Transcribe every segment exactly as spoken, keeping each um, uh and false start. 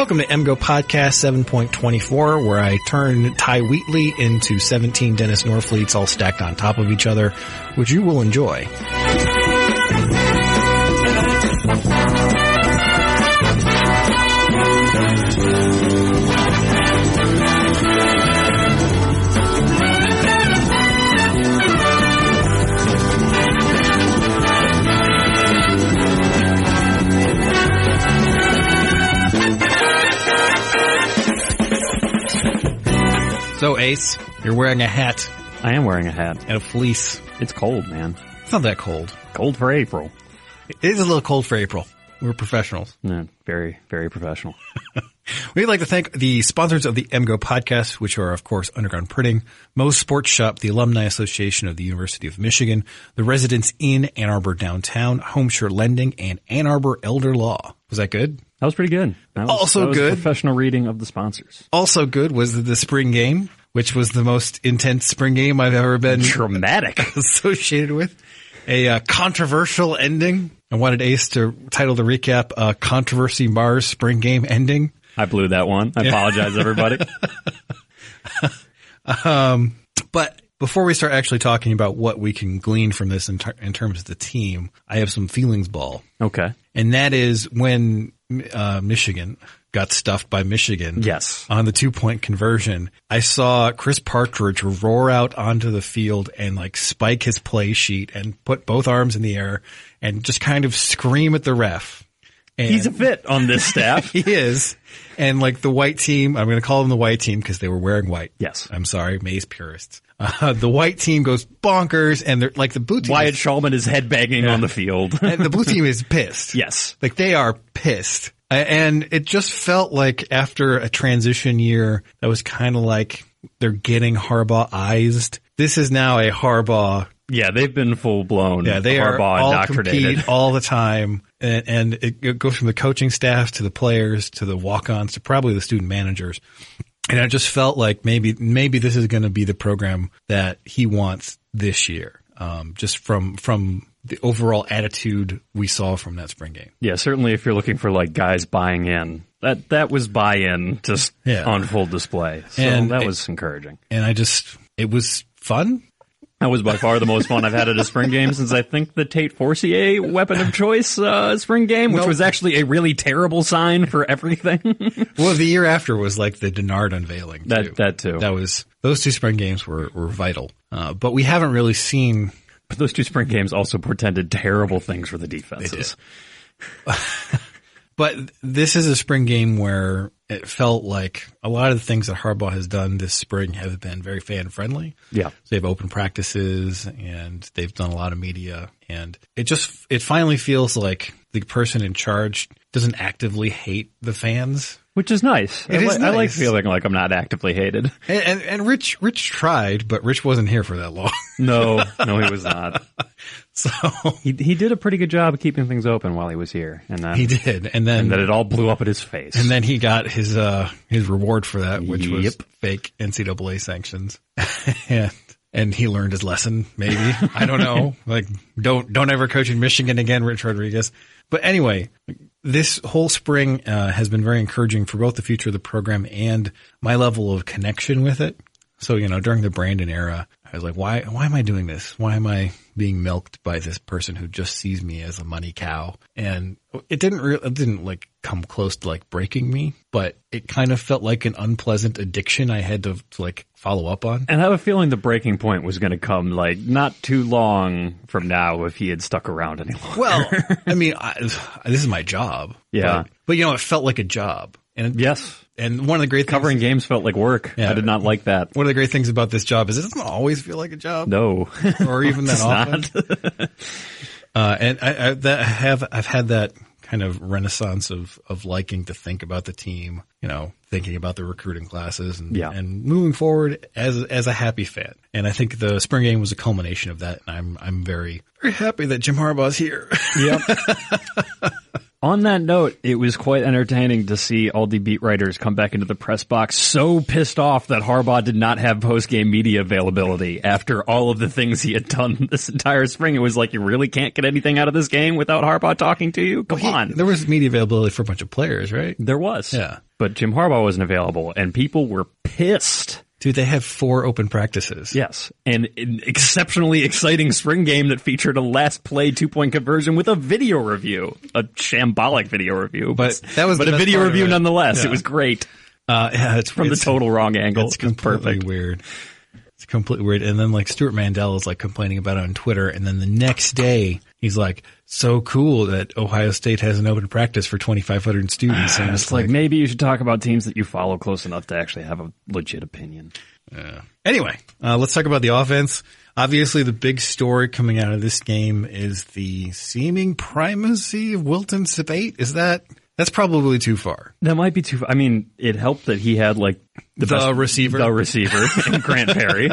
Welcome to M G O Podcast seven point twenty-four, where I turn Ty Wheatley into seventeen Dennis Norfleets all stacked on top of each other, which you will enjoy. So, Ace, you're wearing a hat. I am wearing a hat. And a fleece. It's cold, man. It's not that cold. Cold for April. It is a little cold for April. We're professionals. Yeah, very, very professional. We'd like to thank the sponsors of the M G O Podcast, which are, of course, Underground Printing, Moe's Sports Shop, the Alumni Association of the University of Michigan, the Residence Inn, Ann Arbor Downtown, Homeshire Lending, and Ann Arbor Elder Law. Was that good? That was pretty good. That was, also that was good. A professional reading of the sponsors. Also good was the, the spring game, which was the most intense spring game I've ever been dramatic associated with. A uh, controversial ending. I wanted Ace to title the recap, uh, Controversy Mars Spring Game Ending. I blew that one. I apologize, everybody. um, but before we start actually talking about what we can glean from this in, ter- in terms of the team, I have some feelings ball. Okay. And that is when uh, Michigan got stuffed by Michigan. Yes. On the two-point conversion. I saw Chris Partridge roar out onto the field and like spike his play sheet and put both arms in the air and just kind of scream at the ref. And he's a fit on this staff. He is. And like the white team, I'm going to call them the white team because they were wearing white. Yes. I'm sorry, Maze purists. Uh, the white team goes bonkers and they're like the blue team. Wyatt is, Shulman is headbanging yeah. on the field. And the blue team is pissed. Yes. Like they are pissed. And it just felt like after a transition year that was kind of like they're getting Harbaugh-ized. This is now a Harbaugh. Yeah, they've been full blown. Yeah, they Harbaugh are all indoctrinated compete all the time, and, and it, it goes from the coaching staff to the players to the walk-ons to probably the student managers. And I just felt like maybe maybe this is going to be the program that he wants this year, um, just from from the overall attitude we saw from that spring game. Yeah, certainly if you're looking for like guys buying in, that that was buy-in just yeah. on full display. So and that was it, encouraging. And I just it was fun. That was by far the most fun I've had at a spring game since I think the Tate Forcier weapon of choice uh, spring game, which nope. was actually a really terrible sign for everything. Well, the year after was like the Denard unveiling. Too. That that too. That was those two spring games were were vital. Uh, but we haven't really seen. But those two spring games also portended terrible things for the defenses. But this is a spring game where it felt like a lot of the things that Harbaugh has done this spring have been very fan-friendly. Yeah. So they've opened practices and they've done a lot of media. And it just, it finally feels like the person in charge doesn't actively hate the fans. Which is nice. It I, is li- nice. I like feeling like I'm not actively hated. And, and, and Rich, Rich tried, but Rich wasn't here for that long. No, no, he was not. So he he did a pretty good job of keeping things open while he was here, and then he did, and then and then it all blew up at his face. And then he got his uh his reward for that, which yep. was fake N C double A sanctions, and and he learned his lesson. Maybe I don't know. Like don't don't ever coach in Michigan again, Rich Rodriguez. But anyway, this whole spring uh, has been very encouraging for both the future of the program and my level of connection with it. So, you know, during the Brandon era, I was like, why, why am I doing this? Why am I being milked by this person who just sees me as a money cow? And it didn't really, it didn't like come close to like breaking me, but it kind of felt like an unpleasant addiction I had to, to like follow up on. And I have a feeling the breaking point was going to come like not too long from now if he had stuck around any longer. Well, I mean, I, this is my job. Yeah. But, but you know, it felt like a job. And yes. And one of the great covering things, games felt like work. Yeah, I did not like that. One of the great things about this job is it doesn't always feel like a job. No, or even that often. uh, and I, I that have I've had that kind of renaissance of of liking to think about the team. You know, thinking about the recruiting classes and yeah. and moving forward as as a happy fan. And I think the spring game was a culmination of that. And I'm I'm very very happy that Jim Harbaugh's here. Yep. On that note, it was quite entertaining to see all the beat writers come back into the press box so pissed off that Harbaugh did not have post-game media availability after all of the things he had done this entire spring. It was like, you really can't get anything out of this game without Harbaugh talking to you? Come well, he, on. There was media availability for a bunch of players, right? There was. Yeah. But Jim Harbaugh wasn't available, and people were pissed. Dude, they have four open practices. Yes. And an exceptionally exciting spring game that featured a last play two-point conversion with a video review. A shambolic video review. But that was But the a best video part of review it. nonetheless. Yeah. It was great. Uh, yeah, it's From it's, the total wrong angle. It's It was completely perfect. weird. It's completely weird. And then like Stuart Mandel is like complaining about it on Twitter. And then the next day he's like, so cool that Ohio State has an open practice for twenty-five hundred students. And It's like, maybe you should talk about teams that you follow close enough to actually have a legit opinion. Uh, anyway, uh, let's talk about the offense. Obviously, the big story coming out of this game is the seeming primacy of Wilton Speight. Is that that's probably too far? That might be too. I mean, it helped that he had like the, The best, receiver. the receiver, in Grant Perry,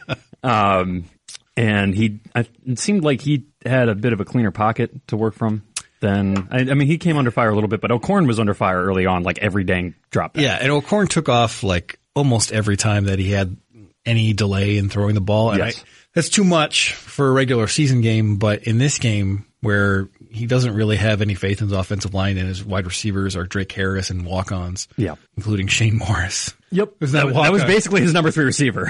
um, and he. I, it seemed like he had a bit of a cleaner pocket to work from. Then I, I mean, he came under fire a little bit, but O'Korn was under fire early on, like every dang drop back. Yeah, and O'Korn took off like almost every time that he had any delay in throwing the ball. And Yes. I, that's too much for a regular season game, but in this game where he doesn't really have any faith in his offensive line and his wide receivers are Drake Harris and walk-ons, Yeah. including Shane Morris. Yep, Was that, that was, that was walk-on? basically his number three receiver.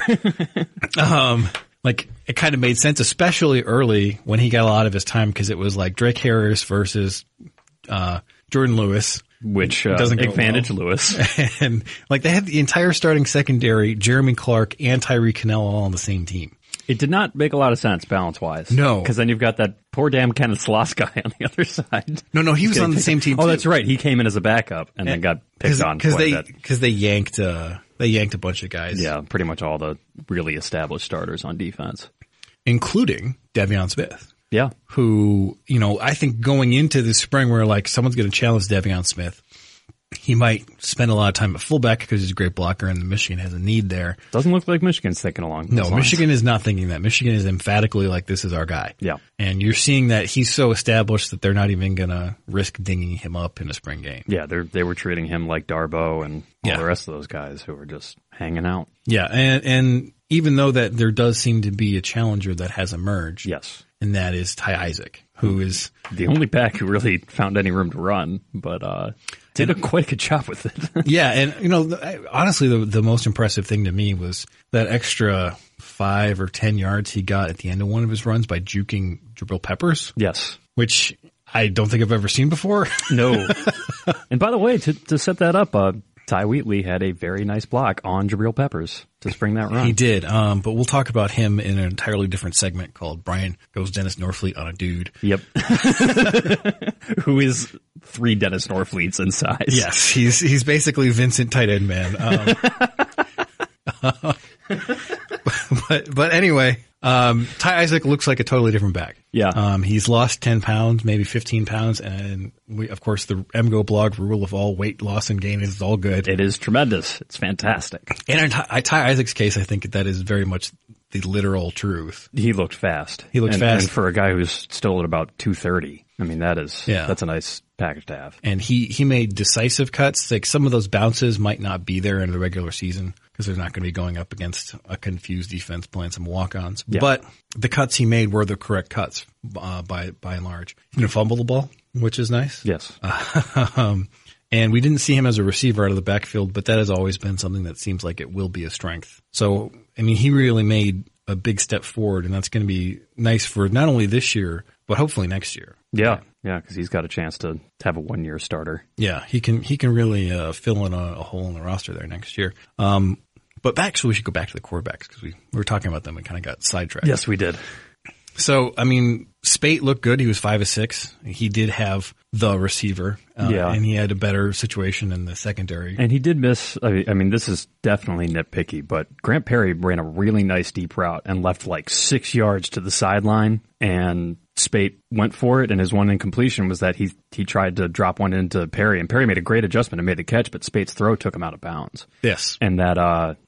Um, like it kind of made sense, especially early when he got a lot of his time because it was like Drake Harris versus uh, Jordan Lewis. Which uh, Doesn't go advantage well. Lewis. And like they had the entire starting secondary, Jeremy Clark and Tyree Cannell all on the same team. It did not make a lot of sense balance wise. No. because then you've got that poor damn Kenneth Sloss guy on the other side. No, no, he was on the same team. Oh, too. that's right. He came in as a backup and then got picked on because quite they a bit. because they yanked uh, they yanked a bunch of guys, Yeah, pretty much all the really established starters on defense. including Devion Smith, Yeah. who you know I think going into the spring where like someone's going to challenge Devion Smith. He might spend a lot of time at fullback because he's a great blocker and Michigan has a need there. Doesn't look like Michigan's thinking along those No, lines. Michigan is not thinking that. Michigan is emphatically like, this is our guy. Yeah. And you're seeing that he's so established that they're not even going to risk dinging him up in a spring game. Yeah, they they were treating him like Darbo and all Yeah. the rest of those guys who were just hanging out. Yeah. And, and even though that there does seem to be a challenger that has emerged. Yes. And that is Ty Isaac, who is The only back who really found any room to run, but uh, did a quite good job with it. yeah, and you know, the- honestly, the the most impressive thing to me was that extra five or ten yards he got at the end of one of his runs by juking Jabril Peppers, Yes. which I don't think I've ever seen before. No. And by the way, to to set that up, uh, Ty Wheatley had a very nice block on Jabril Peppers to spring that run. He did, um, but we'll talk about him in an entirely different segment called Brian Goes Dennis Norfleet on a Dude. Yep. Who is three Dennis Norfleets in size. Yes, he's he's basically Vincent Tight End Man. Um, but but anyway, um, Ty Isaac looks like a totally different back. Yeah. Um, he's lost ten pounds, maybe fifteen pounds, and we, of course, the M G O blog rule of all weight loss and gain is all good. It is tremendous. It's fantastic. And in Ty, Ty Isaac's case, I think that is very much the literal truth. He looked fast. He looked and, fast. And for a guy who's still at about two thirty, I mean, that is, Yeah. that's a nice package to have. And he, he made decisive cuts. Like some of those bounces might not be there in the regular season because they're not going to be going up against a confused defense playing some walk-ons. Yeah. But the cuts he made were the correct cuts uh, by by and large. He didn't fumble the ball, which is nice. Yes. um, and we didn't see him as a receiver out of the backfield, but that has always been something that seems like it will be a strength. So, I mean, he really made a big step forward, and that's going to be nice for not only this year, but hopefully next year. Yeah. Yeah. Cause he's got a chance to have a one year starter. Yeah, he can he can really uh, fill in a, a hole in the roster there next year. Um, but back, so we should go back to the quarterbacks because we, we were talking about them and kind of got sidetracked. Yes, we did. So, I mean, Speight looked good. He was five of six. He did have the receiver, uh, Yeah. and he had a better situation in the secondary. And he did miss, I mean- I mean, this is definitely nitpicky, but Grant Perry ran a really nice deep route and left like six yards to the sideline, and Speight went for it, and his one incompletion was that he he tried to drop one into Perry, and Perry made a great adjustment and made the catch, but Speight's throw took him out of bounds. Yes. And that uh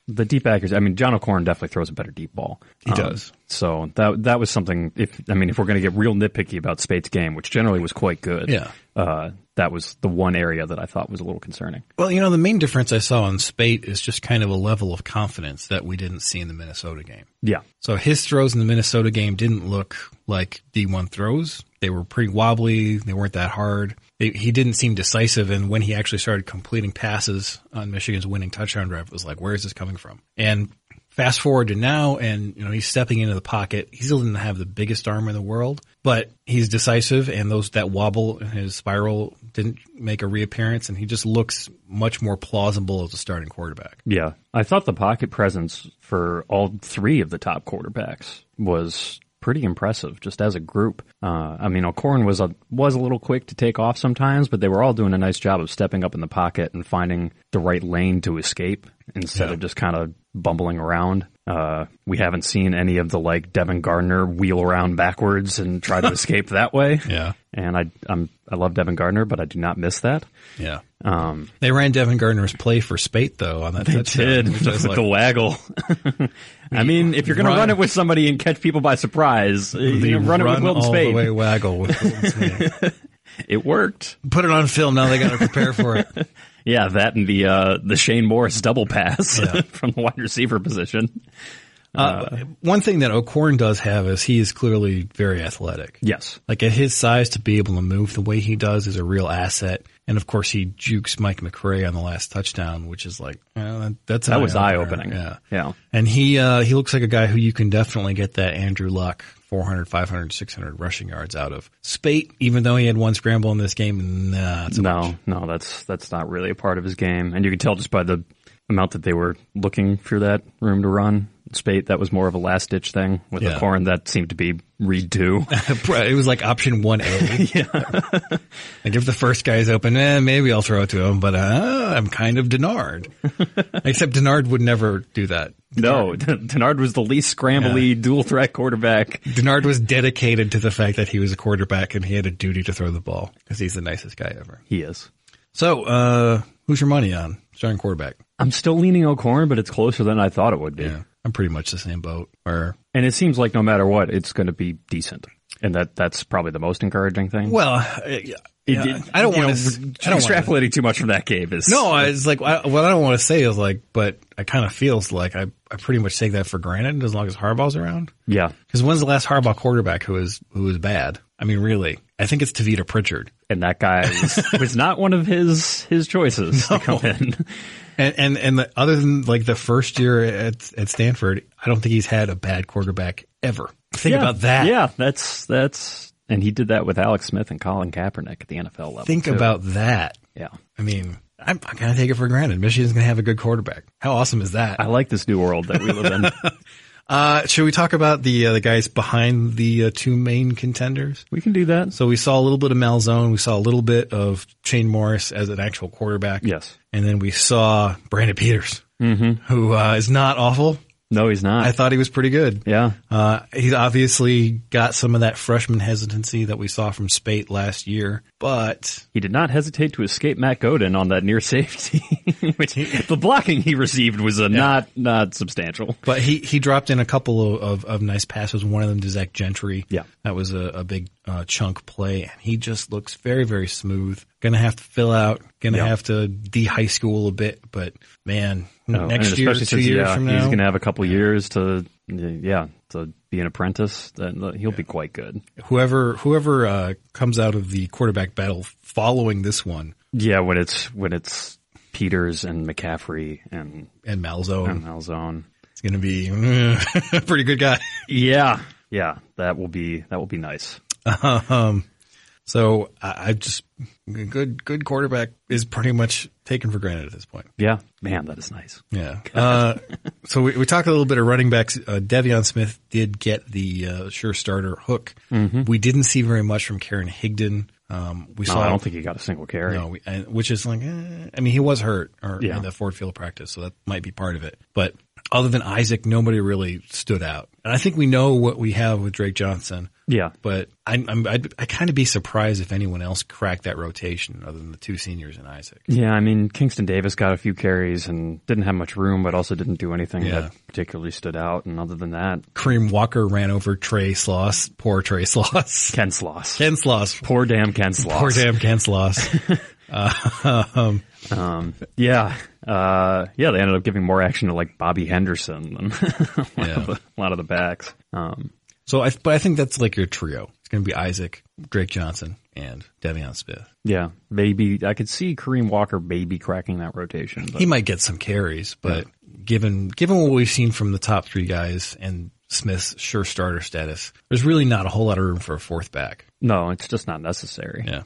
the deep accuracy. I mean, John O'Corn definitely throws a better deep ball. He um, does. So that that was something. If I mean, if we're going to get real nitpicky about Spate's game, which generally was quite good, yeah, uh, that was the one area that I thought was a little concerning. Well, you know, the main difference I saw in Spate is just kind of a level of confidence that we didn't see in the Minnesota game. Yeah. So his throws in the Minnesota game didn't look like D one throws. They were pretty wobbly. They weren't that hard. They, he didn't seem decisive. And when he actually started completing passes on Michigan's winning touchdown drive, it was like, where is this coming from? And fast forward to now, and you know he's stepping into the pocket. He still didn't have the biggest arm in the world, but he's decisive, and those that wobble in his spiral didn't make a reappearance, and he just looks much more plausible as a starting quarterback. Yeah, I thought the pocket presence for all three of the top quarterbacks was pretty impressive, just as a group. Uh, I mean, O'Corn was a was a little quick to take off sometimes, but they were all doing a nice job of stepping up in the pocket and finding the right lane to escape instead yeah. of just kind of bumbling around. Uh, we haven't seen any of the like Devin Gardner wheel around backwards and try to escape that way. Yeah. And I I'm, I love Devin Gardner, but I do not miss that. Yeah. Um, they ran Devin Gardner's play for Spate though on that they touchdown. did Which was with like, the waggle. I mean, if you're going to run, run it with somebody and catch people by surprise, you know, run, run it with Wilton all Spate. The way waggle with Wilton Spate. It worked. Put it on film. Now they got to prepare for it. Yeah, that and the uh, the Shane Morris double pass yeah. from the wide receiver position. Uh, uh, one thing that O'Corn does have is he is clearly very athletic. Yes. Like at his size to be able to move the way he does is a real asset. And of course he jukes Mike McRae on the last touchdown, which is like, well, that's that was eye opening. opening. Yeah. Yeah. And he, uh, he looks like a guy who you can definitely get that Andrew Luck four hundred, five hundred, six hundred rushing yards out of. Spate, even though he had one scramble in this game, nah, so no, much. no, that's, that's not really a part of his game. And you can tell just by the amount that they were looking for that room to run. Spate, that was more of a last-ditch thing. With yeah. the O'Corn, that seemed to be read two. It was like option one A. Yeah. Like if the first guy's open, eh, maybe I'll throw it to him, but uh, I'm kind of Denard. Except Denard would never do that. No, Denard was the least scrambly, yeah. dual-threat quarterback. Denard was dedicated to the fact that he was a quarterback and he had a duty to throw the ball because he's the nicest guy ever. He is. So, uh, who's your money on starting quarterback? I'm still leaning O'Corn, but it's closer than I thought it would be. Yeah. I'm pretty much the same boat. Or, and it seems like no matter what, it's going to be decent. And that that's probably the most encouraging thing. Well, uh, yeah, it, it, I don't want know, to extrapolating wanna, too much from that game. Is no, it's like I, what I don't want to say is like, but I kind of feels like I, I pretty much take that for granted as long as Harbaugh's around. Yeah, because when's the last Harbaugh quarterback who was who was bad? I mean, really, I think it's Tavita Pritchard, and that guy was, was not one of his his choices no. to come in. And and and the, other than like the first year at at Stanford, I don't think he's had a bad quarterback ever. Think yeah. about that. Yeah, that's that's, and he did that with Alex Smith and Colin Kaepernick at the N F L level. Think too. about that. Yeah, I mean, I'm, I'm gonna take it for granted. Michigan's gonna have a good quarterback. How awesome is that? I like this new world that we live in. Uh, should we talk about the uh, the guys behind the uh, two main contenders? We can do that. So we saw a little bit of Malzone. We saw a little bit of Shane Morris as an actual quarterback. Yes. And then we saw Brandon Peters, mm-hmm. who uh, is not awful. No, he's not. I thought he was pretty good. Yeah. Uh, he's obviously got some of that freshman hesitancy that we saw from Spate last year, but he did not hesitate to escape Matt Godin on that near safety, which the blocking he received was a yeah. not, not substantial. But he, he dropped in a couple of, of, of nice passes, one of them to Zach Gentry. Yeah. That was a, a big uh, chunk play, and he just looks very, very smooth. Gonna have to fill out, gonna yeah. have to de-high school a bit, but man, no, next year, two since, years yeah, from now. He's gonna have a couple years to, yeah, to be an apprentice. Then he'll yeah. be quite good. Whoever, whoever, uh, comes out of the quarterback battle following this one. Yeah, when it's, when it's Peters and McCaffrey and, and Malzone. And Malzone. It's gonna be a pretty good guy. Yeah. Yeah. That will be, that will be nice. Um, So I, I just good good quarterback is pretty much taken for granted at this point. Yeah, man, that is nice. Yeah. Uh, so we, we talked a little bit of running backs. Uh, Devion Smith did get the uh, sure starter hook. Mm-hmm. We didn't see very much from Karen Higdon. Um, we no, saw. I don't think he got a single carry. No, we, and, which is like, eh, I mean, he was hurt or yeah. in the Ford Field practice, so that might be part of it. But other than Isaac, nobody really stood out. And I think we know what we have with Drake Johnson. Yeah. But I, I'm, I'd, I'd kind of be surprised if anyone else cracked that rotation other than the two seniors and Isaac. Yeah, I mean, Kingston Davis got a few carries and didn't have much room, but also didn't do anything Yeah. that particularly stood out. And other than that, Kareem Walker ran over Trey Sloss. Poor Trey Sloss. Ken Sloss. Ken Sloss. Poor damn Ken Sloss. Poor damn Ken Sloss. uh, um, Um, yeah, uh, yeah, they ended up giving more action to like Bobby Henderson than a, lot Yeah. of the, a lot of the backs. Um, so I, but I think that's like your trio. It's going to be Isaac, Drake Johnson, and Devion Smith. yeah, maybe I could see Kareem Walker maybe cracking that rotation. But He might get some carries, but given given what we've seen from the top three guys and Smith's sure starter status, there's really not a whole lot of room for a fourth back. no, it's just not necessary. Yeah.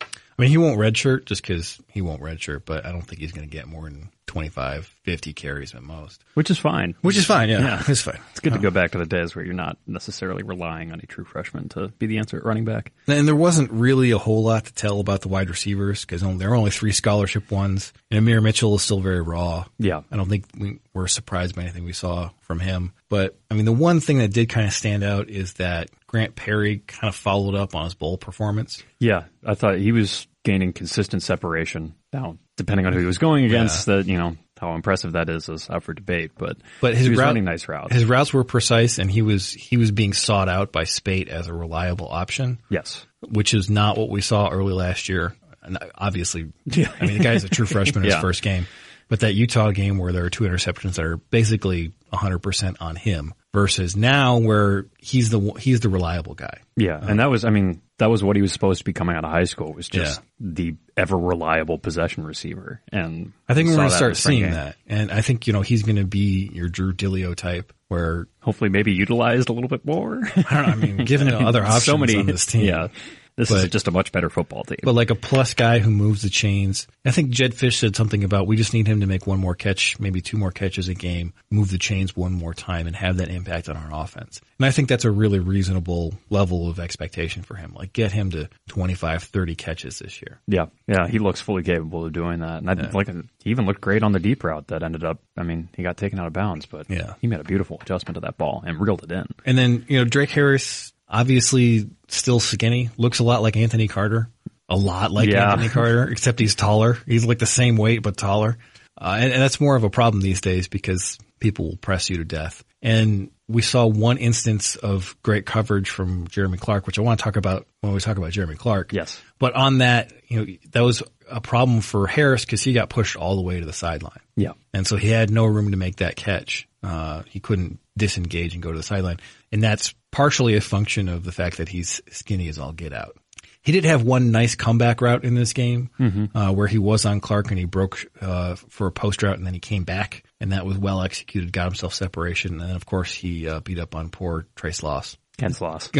I mean, he won't redshirt just because he won't redshirt, but I don't think he's going to get more than twenty-five, fifty carries at most. Which is fine. Which is fine, yeah. Yeah. It's fine. It's good to go back to the days where you're not necessarily relying on a true freshman to be the answer at running back. And there wasn't really a whole lot to tell about the wide receivers because there were only three scholarship ones. And Amir Mitchell is still very raw. Yeah. I don't think we were surprised by anything we saw from him. But, I mean, the one thing that did kind of stand out is that Grant Perry kind of followed up on his bowl performance. Yeah, I thought he was gaining consistent separation. Now, depending on who he was going against, Yeah. that you know how impressive that is is up for debate. But But his he was route- running nice routes. His routes were precise, and he was he was being sought out by Spate as a reliable option, yes. which is not what we saw early last year. And obviously, Yeah. I mean, the guy's a true freshman in Yeah. his first game. But that Utah game where there were two interceptions that are basically one hundred percent on him versus now where he's the he's the reliable guy. Yeah, and that was, I mean, that was what he was supposed to be coming out of high school, was just the ever reliable possession receiver. And I think we we're saw going to that in start the spring seeing game. that. And I think, you know, he's going to be your Drew Dilio type where, Hopefully, maybe utilized a little bit more. I don't know, I mean, given the other options so many on this team. Yeah, this But- is just a much better football team. But like a plus guy who moves the chains. I think Jed Fish said something about we just need him to make one more catch, maybe two more catches a game, move the chains one more time and have that impact on our offense. And I think that's a really reasonable level of expectation for him. Like get him to twenty-five, thirty catches this year. Yeah, yeah, he looks fully capable of doing that. And I Yeah. like he even looked great on the deep route that ended up. I mean, he got taken out of bounds, but Yeah. he made a beautiful adjustment to that ball and reeled it in. And then, you know, Drake Harris, obviously still skinny, looks a lot like Anthony Carter. A lot like Yeah. Anthony Carter, except he's taller. He's like the same weight, but taller. Uh, and, and that's more of a problem these days because people will press you to death. And we saw one instance of great coverage from Jeremy Clark, which I want to talk about when we talk about Jeremy Clark. Yes. But on that, you know, that was a problem for Harris because he got pushed all the way to the sideline. Yeah. And so he had no room to make that catch. Uh, he couldn't disengage and go to the sideline. And that's partially a function of the fact that he's skinny as all get out. He did have one nice comeback route in this game, Mm-hmm. uh, where he was on Clark and he broke, uh, for a post route and then he came back and that was well executed, got himself separation. And then of course he, uh, beat up on poor Trace Loss. Ken's loss.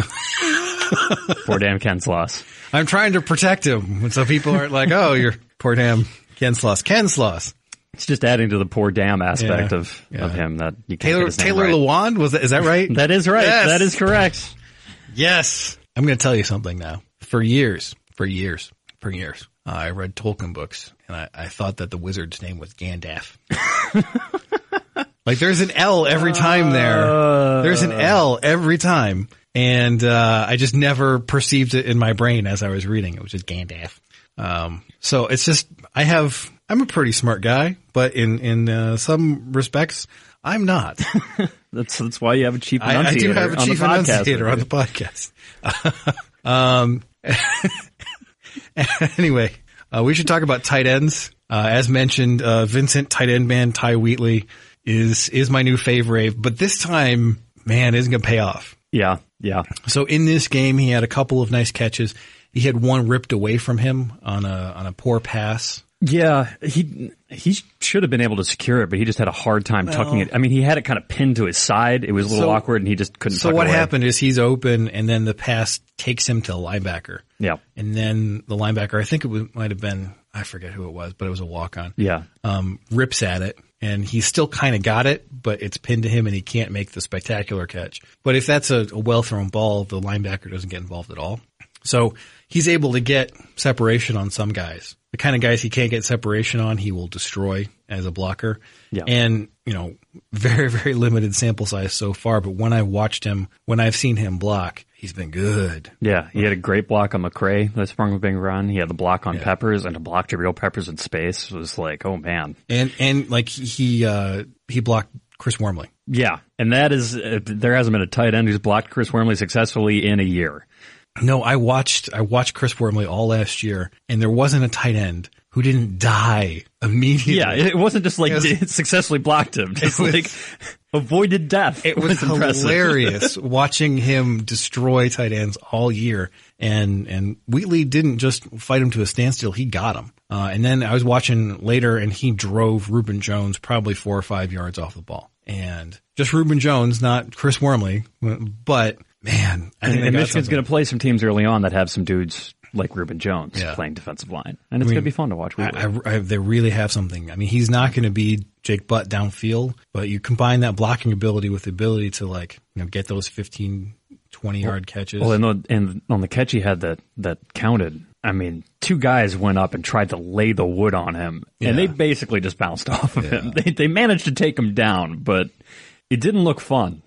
Poor damn Ken's loss. I'm trying to protect him. And so people aren't like, oh, you're poor damn Ken Sloss. Ken Sloss. It's just adding to the poor damn aspect Yeah. of, Yeah. of him that you can't Taylor, get his name Taylor right. Lewand, was that, is that right? That is right. Yes. That is correct. Yes. I'm going to tell you something now. For years, for years, for years, uh, I read Tolkien books and I, I thought that the wizard's name was Gandalf. Like there's an L every time there. There's an L every time. And, uh, I just never perceived it in my brain as I was reading. It was just Gandalf. Um, so it's just, I have, I'm a pretty smart guy, but in, in, uh, some respects, I'm not. That's that's why you have a chief I, I enunciator do have a on chief the podcast enunciator with on you. the podcast. um, anyway, uh, we should talk about tight ends. Uh, as mentioned, uh, Vincent tight end man Ty Wheatley is, is my new favorite, but this time, man, isn't going to pay off. Yeah, yeah. So in this game, he had a couple of nice catches. He had one ripped away from him on a, on a poor pass. Yeah, he he should have been able to secure it, but he just had a hard time tucking it. I mean, he had it kind of pinned to his side. It was a little So- awkward, and he just couldn't So tuck what it away. happened is he's open and then the pass takes him to the linebacker. Yeah, And then the linebacker, I think it was, might have been, I forget who it was, but it was a walk on. yeah. Um, rips at it and he's still kind of got it, but it's pinned to him and he can't make the spectacular catch. But if that's a, a well thrown ball, the linebacker doesn't get involved at all. So he's able to get separation on some guys. The kind of guys he can't get separation on, he will destroy as a blocker. Yeah. And, you know, very, very limited sample size so far. But when I watched him, when I've seen him block, he's been good. Yeah, he had a great block on McRae that sprung a big run. He had the block on Yeah. Peppers, and to block Jabril Peppers in space was like, oh man. And, and like he, uh, he blocked Chris Wormley. Yeah, and that is, uh, there hasn't been a tight end who's blocked Chris Wormley successfully in a year. No, I watched, I watched Chris Wormley all last year, and there wasn't a tight end who didn't die immediately. Yeah, it wasn't just like It was- it successfully blocked him, just It was- like avoided death. It was impressive. hilarious watching him destroy tight ends all year. And, and Wheatley didn't just fight him to a standstill. He got him. Uh, and then I was watching later and he drove Reuben Jones probably four or five yards off the ball. And just Reuben Jones, not Chris Wormley, but man, I think And, they and got Michigan's something. going to play some teams early on that have some dudes like Reuben Jones Yeah. playing defensive line. And it's I mean, going to be fun to watch. I, I, I, they really have something. I mean, he's not going to be Jake Butt downfield, but you combine that blocking ability with the ability to like, you know, get those fifteen, twenty yard catches. Well, and, the, and on the catch he had that, that counted, I mean, two guys went up and tried to lay the wood on him, and Yeah. they basically just bounced off of Yeah. him. They, they managed to take him down, but it didn't look fun.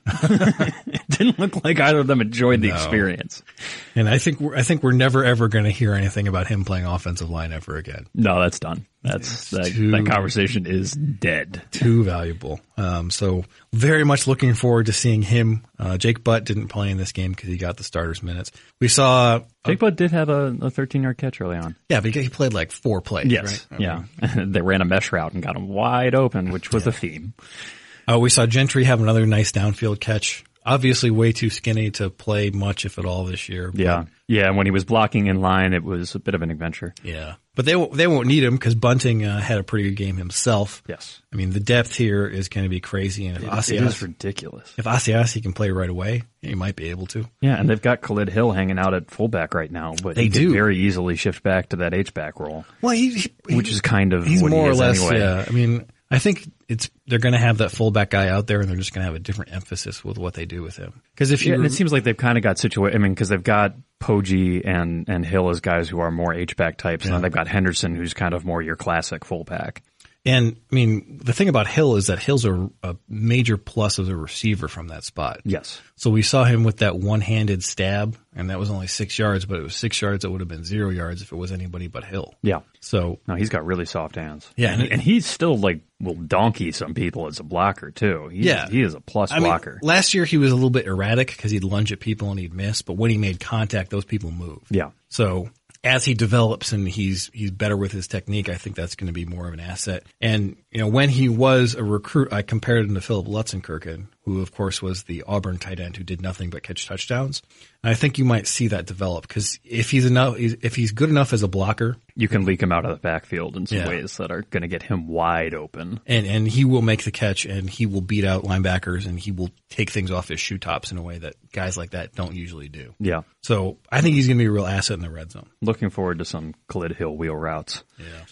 It didn't look like either of them enjoyed the No. experience. And I think we're, I think we're never ever going to hear anything about him playing offensive line ever again. No, that's done. That's that, too- that conversation is dead. Too valuable. Um, so very much looking forward to seeing him. Uh, Jake Butt didn't play in this game because he got the starters minutes. We saw, Jake Butt did have a, a thirteen-yard catch early on. yeah, but he played like four plays. Yes, right? I yeah. mean, They ran a mesh route and got him wide open, which was a theme. Uh, we saw Gentry have another nice downfield catch. Obviously way too skinny to play much, if at all, this year. but- Yeah, yeah. When he was blocking in line, it was a bit of an adventure. Yeah. But they won't, they won't need him because Bunting uh, had a pretty good game himself. Yes, I mean, the depth here is going to be crazy. And if it is Asiasi, ridiculous. if Asiasi can play right away, he might be able to. Yeah, and they've got Khalid Hill hanging out at fullback right now, but They he could do. very easily shift back to that H-back role, Well, he, he which is kind of he's what more he or is less, anyway. yeah. I mean, I think it's they're going to have that fullback guy out there, and they're just going to have a different emphasis with what they do with him. Because if you, Yeah, and it seems like they've kind of got situated. I mean, because they've got Poggi and and Hill as guys who are more H-back types, and then they've got Henderson, who's kind of more your classic fullback. and I mean, the thing about Hill is that Hill's a, a major plus as a receiver from that spot. Yes. So we saw him with that one-handed stab, and that was only six yards, but it was six yards that would have been zero yards if it was anybody but Hill. Yeah. So No, he's got really soft hands. Yeah, and, and he, and he's still like will donkey some people as a blocker too. He's, Yeah. he is a plus I mean, blocker. last year he was a little bit erratic because he'd lunge at people and he'd miss, but when he made contact, those people moved. Yeah. So as he develops and he's he's better with his technique, I think that's going to be more of an asset. And you know, when he was a recruit, I compared him to Philip Lutzenkirchen, who of course was the Auburn tight end who did nothing but catch touchdowns. And I think you might see that develop because if he's enough, if he's good enough as a blocker, You can leak him out of the backfield in some Yeah. ways that are going to get him wide open. and and he will make the catch and he will beat out linebackers and he will take things off his shoe tops in a way that guys like that don't usually do. Yeah. So I think he's going to be a real asset in the red zone. Looking forward to some Khalid Hill wheel routes.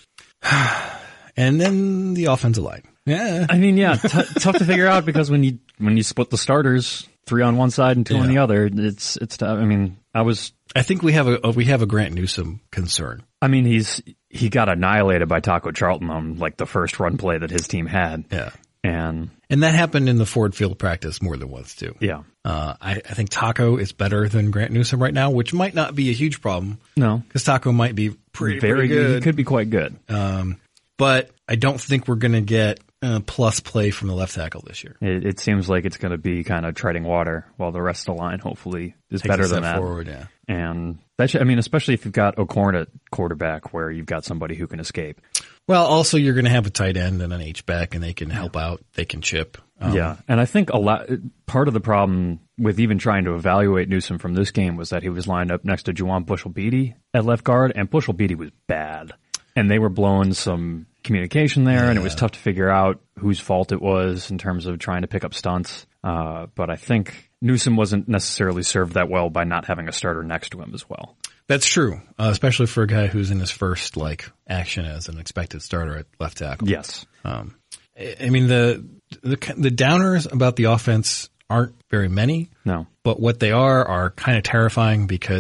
Yeah. And then the offensive line. Yeah. I mean, yeah, t- tough to figure out because when you when you split the starters, three on one side and two on Yeah. the other, it's it's tough. I mean, I was I think we have a we have a Grant Newsome concern. I mean, he's he got annihilated by Taco Charlton on like the first run play that his team had. Yeah. And And that happened in the Ford Field practice more than once too. yeah. Uh, I, I think Taco is better than Grant Newsome right now, which might not be a huge problem No. because Taco might be pretty, Very pretty good. He good. could be quite good. Um, but I don't think we're going to get uh, plus play from the left tackle this year. It, it seems like it's going to be kind of treading water while the rest of the line hopefully is Takes better a than step that. forward, yeah. And that should, I mean, especially if you've got O'Korn at quarterback where you've got somebody who can escape. Well, also you're going to have a tight end and an H back, and they can help out. They can chip. Um, Yeah, and I think a lot. Part of the problem with even trying to evaluate Newsome from this game was that he was lined up next to Juwan Bushell-Beatty at left guard, and Bushell-Beatty was bad, and they were blowing some communication there, and it was tough to figure out whose fault it was in terms of trying to pick up stunts. Uh, but I think Newsome wasn't necessarily served that well by not having a starter next to him as well. That's true, uh, especially for a guy who's in his first like action as an expected starter at left tackle. Yes. Um, I I mean the the the downers about the offense aren't very many, No. but what they are are kind of terrifying because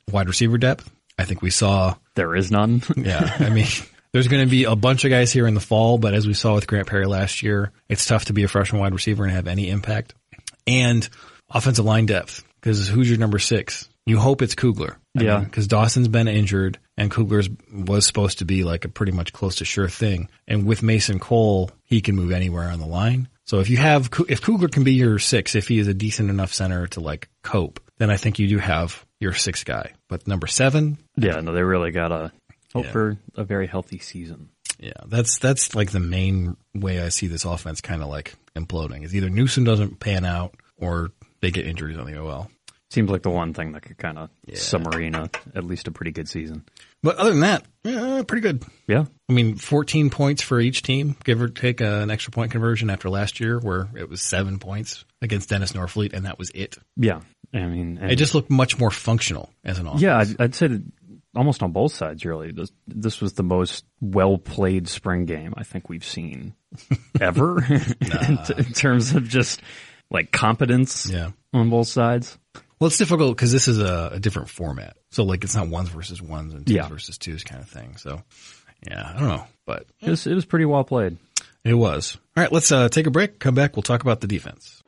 wide receiver depth. I think we saw There is none. yeah, I mean, there's going to be a bunch of guys here in the fall, but as we saw with Grant Perry last year, it's tough to be a freshman wide receiver and have any impact. And offensive line depth, because who's your number six? You hope it's Kugler. I Yeah. Because Dawson's been injured, and Kugler's was supposed to be like a pretty much close to sure thing. And with Mason Cole, he can move anywhere on the line. So if you have, if Kugler can be your six, if he is a decent enough center to like cope, then I think you do have your sixth guy. But number seven, Yeah, no, they really got to hope Yeah. for a very healthy season. yeah, that's that's like the main way I see this offense kind of like imploding. Is either Newsom doesn't pan out or they get injuries on the O L. Seems like the one thing that could kind of submarine a, at least a pretty good season. But other than that, yeah, pretty good. Yeah. I mean, fourteen points for each team, give or take a, an extra point conversion after last year where it was seven points against Dennis Norfleet, and that was it. Yeah. I mean, and It just looked much more functional as an offense. yeah, I'd, I'd say that almost on both sides, really. This, this was the most well-played spring game I think we've seen ever in, t- in terms of just like competence Yeah. on both sides. Well, it's difficult because this is a, a different format. So, like, it's not ones versus ones and twos Yeah. versus twos kind of thing. So, yeah, I don't know. But It was, it was pretty well played. it was. All right, let's uh, take a break. Come back. We'll talk about the defense.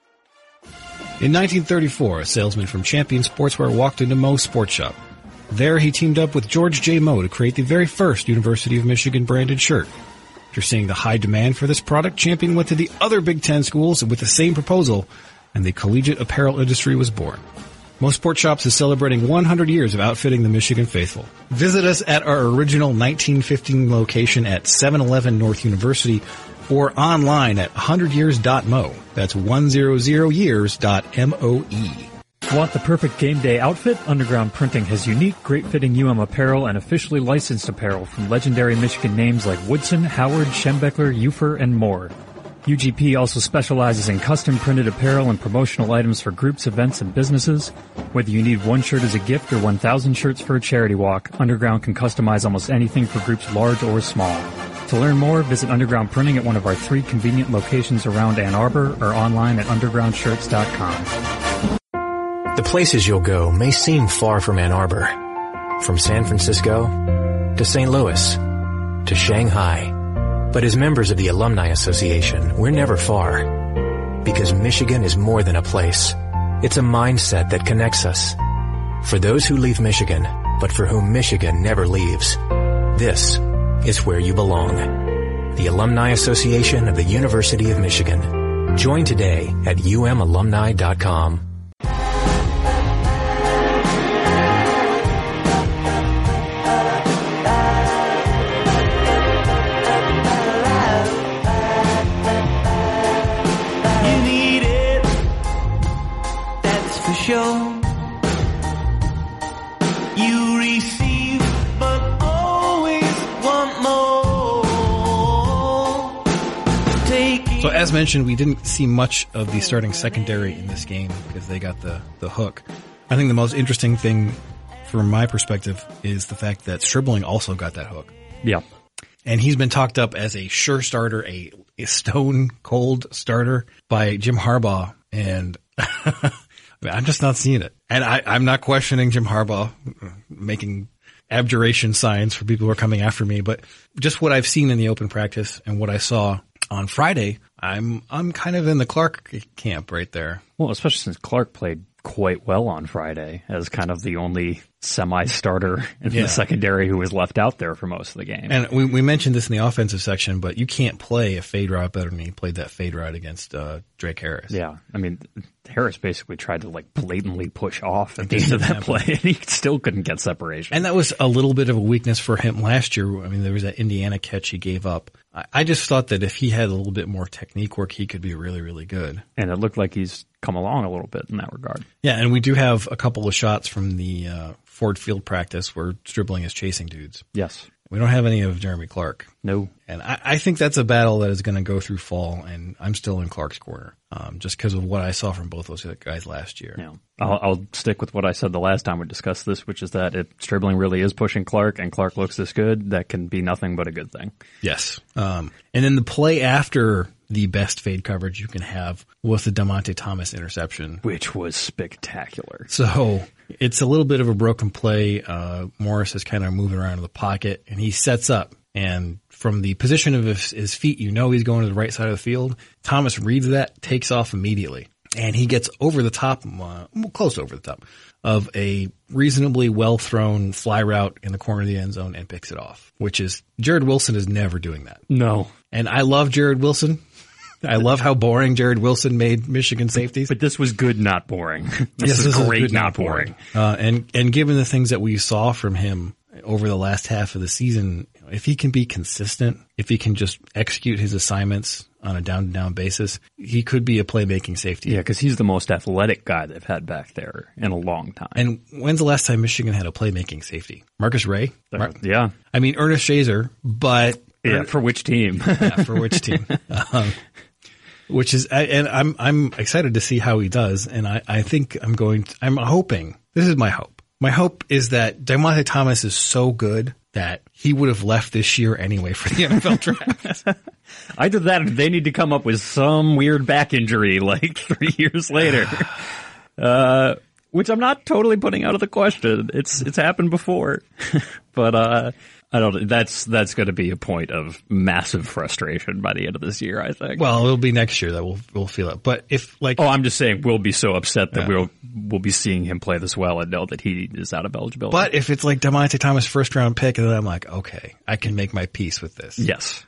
In nineteen thirty-four, a salesman from Champion Sportswear walked into Moe's Sports Shop. There, he teamed up with George J. Moe to create the very first University of Michigan branded shirt. After seeing the high demand for this product, Champion went to the other Big Ten schools with the same proposal, and the collegiate apparel industry was born. Moe Sports Shops is celebrating one hundred years of outfitting the Michigan faithful. Visit us at our original nineteen fifteen location at seven eleven North University or online at one hundred years dot mo. That's one hundred years dot moe. Want the perfect game day outfit? Underground Printing has unique, great-fitting U M apparel and officially licensed apparel from legendary Michigan names like Woodson, Howard, Schembechler, Ufer, and more. U G P also specializes in custom-printed apparel and promotional items for groups, events, and businesses. Whether you need one shirt as a gift or one thousand shirts for a charity walk, Underground can customize almost anything for groups large or small. To learn more, visit Underground Printing at one of our three convenient locations around Ann Arbor or online at underground shirts dot com. The places you'll go may seem far from Ann Arbor. From San Francisco to Saint Louis to Shanghai. But as members of the Alumni Association, we're never far. Because Michigan is more than a place. It's a mindset that connects us. For those who leave Michigan, but for whom Michigan never leaves, this is where you belong. The Alumni Association of the University of Michigan. Join today at u m alumni dot com. You receive, but always want more. Take it. So as mentioned, we didn't see much of the starting secondary in this game because they got the, the hook. I think the most interesting thing from my perspective is the fact that Stribling also got that hook. Yeah. And he's been talked up as a sure starter, a, a stone cold starter by Jim Harbaugh. And I'm just not seeing it. And I, I'm not questioning Jim Harbaugh making abjuration signs for people who are coming after me, but just what I've seen in the open practice and what I saw on Friday, I'm I'm kind of in the Clark camp right there. Well, especially since Clark played quite well on Friday as kind of the only semi-starter in Yeah. the secondary who was left out there for most of the game. And we, we mentioned this in the offensive section, but you can't play a fade route better than he played that fade route against uh, Drake Harris. yeah, I mean, Harris basically tried to like blatantly push off at the end of that play, and he still couldn't get separation. And that was a little bit of a weakness for him last year. I mean, there was that Indiana catch he gave up. I, I just thought that if he had a little bit more technique work, he could be really, really good. And it looked like he's come along a little bit in that regard. Yeah, and we do have a couple of shots from the uh, Ford Field practice where Stribling is chasing dudes. Yes. We don't have any of Jeremy Clark. No. And I, I think that's a battle that is going to go through fall, and I'm still in Clark's corner, um, just because of what I saw from both those guys last year. Yeah. I'll, I'll stick with what I said the last time we discussed this, which is that if Stribling really is pushing Clark and Clark looks this good, that can be nothing but a good thing. Yes. Um, and then the play after the best fade coverage you can have was the DeMonte Thomas interception. Which was spectacular. So it's a little bit of a broken play. Uh, Morris is kind of moving around in the pocket, and he sets up. And from the position of his, his feet, you know he's going to the right side of the field. Thomas reads that, takes off immediately. And he gets over the top, uh, close over the top, of a reasonably well-thrown fly route in the corner of the end zone and picks it off, which is Jared Wilson is never doing that. No. And I love Jared Wilson. I love how boring Jared Wilson made Michigan safeties. But this was good, not boring. This Yes, is this is great, good, not not boring. Uh, and, and given the things that we saw from him over the last half of the season, if he can be consistent, if he can just execute his assignments on a down-to-down basis, he could be a playmaking safety. Yeah, because he's the most athletic guy they've had back there in a long time. And when's the last time Michigan had a playmaking safety? Marcus Ray? Mar- yeah. I mean, Ernest Shazer, but... Yeah, for which team? yeah, for which team? Um, which is, and I'm I'm excited to see how he does, and I, I think I'm going to, I'm hoping, this is my hope. My hope is that DeMonte Thomas is so good that he would have left this year anyway for the N F L draft. Either that or they need to come up with some weird back injury like three years later. Uh, which I'm not totally putting out of the question. It's, it's happened before. But, uh, I don't, that's, that's going to be a point of massive frustration by the end of this year, I think. Well, it'll be next year that we'll, we'll feel it. But if like, Oh, I'm just saying we'll be so upset that Yeah. we'll, we'll be seeing him play this well and know that he is out of eligibility. but if it's like DeMonte Thomas first round pick, and then I'm like, okay, I can make my peace with this. yes.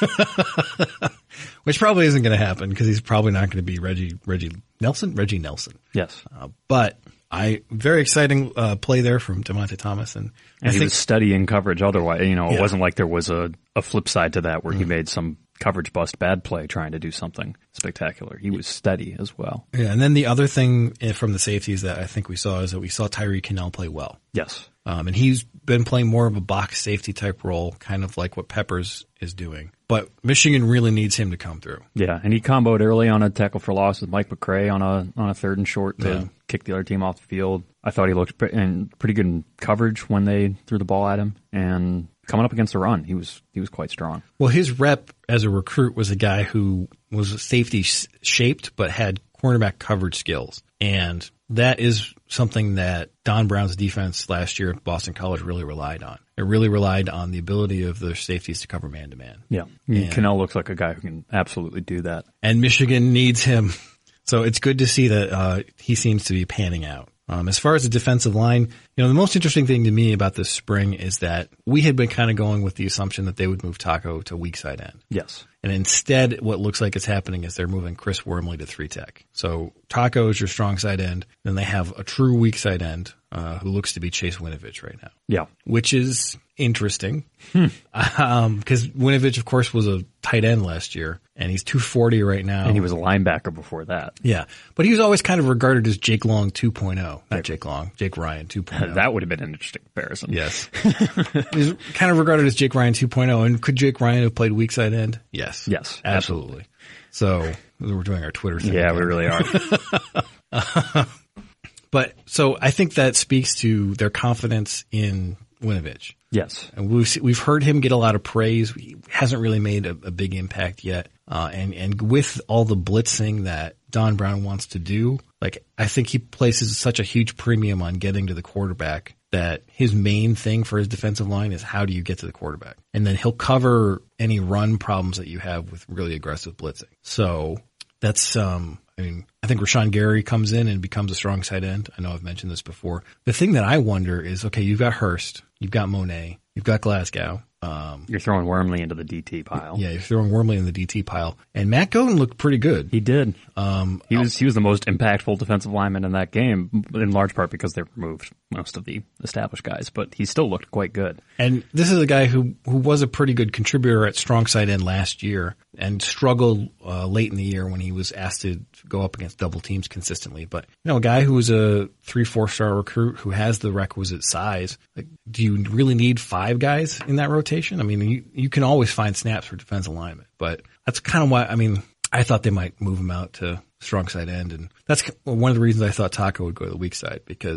Which probably isn't going to happen because he's probably not going to be Reggie, Reggie Nelson, Reggie Nelson. Yes. Uh, but I, very exciting, uh, play there from DeMonte Thomas. And, And I he think, was studying coverage otherwise. You know, it Yeah. wasn't like there was a, a flip side to that where he made some coverage bust bad play trying to do something spectacular. He was steady as well. yeah. And then the other thing eh, from the safeties that I think we saw is that we saw Tyree Kinnell play well. Yes. Um, and he's been playing more of a box safety type role, kind of like what Peppers is doing. But Michigan really needs him to come through. Yeah, and he comboed early on a tackle for loss with Mike McCray on a on a third and short to Yeah. kick the other team off the field. I thought he looked pre- in pretty good in coverage when they threw the ball at him, and coming up against the run, he was he was quite strong. Well, his rep as a recruit was a guy who was safety sh- shaped but had cornerback coverage skills. And that is something that Don Brown's defense last year at Boston College really relied on. It really relied on the ability of their safeties to cover man-to-man. Yeah, Yeah. Cannell looks like a guy who can absolutely do that. And Michigan needs him. So it's good to see that uh, he seems to be panning out. Um, as far as the defensive line, you know, the most interesting thing to me about this spring is that we had been kind of going with the assumption that they would move Taco to weak side end. Yes. And instead, what looks like is happening is they're moving Chris Wormley to three tech. So Taco is your strong side end. Then they have a true weak side end uh, who looks to be Chase Winovich right now, Yeah. which is interesting. Um, because Winovich, of course, was a tight end last year, and he's two forty right now. And he was a linebacker before that. Yeah, but he was always kind of regarded as Jake Long two point oh. Not Jake Long, Jake Ryan two point oh. That would have been an interesting comparison. Yes. He's kind of regarded as Jake Ryan two point oh. And could Jake Ryan have played weak side end? Yes. Yes, Absolutely. So we're doing our Twitter thing. Yeah, again. we really are. But so I think that speaks to their confidence in Winovich. Yes. And we've we've heard him get a lot of praise. He hasn't really made a, a big impact yet. Uh, and and with all the blitzing that Don Brown wants to do, like I think he places such a huge premium on getting to the quarterback that his main thing for his defensive line is how do you get to the quarterback, and then he'll cover any run problems that you have with really aggressive blitzing. So that's um. I mean, I think Rashawn Gary comes in and becomes a strong side end. I know I've mentioned this before. The thing that I wonder is, okay, you've got Hurst, you've got Monet, you've got Glasgow. Um, You're throwing Wormley into the D T pile. yeah, you're throwing Wormley in the D T pile. And Matt Godin looked pretty good. He did. Um, He was he was the most impactful defensive lineman in that game, in large part because they removed most of the established guys, but he still looked quite good. And this is a guy who, who was a pretty good contributor at strong side end last year and struggled uh, late in the year when he was asked to go up against double teams consistently. But, you know, a guy who was a three, four star recruit who has the requisite size, like, do you really need five guys in that rotation? I mean, you, you can always find snaps for defensive alignment, but that's kind of why, I mean, I thought they might move him out to strong side end. And that's one of the reasons I thought Taco would go to the weak side, because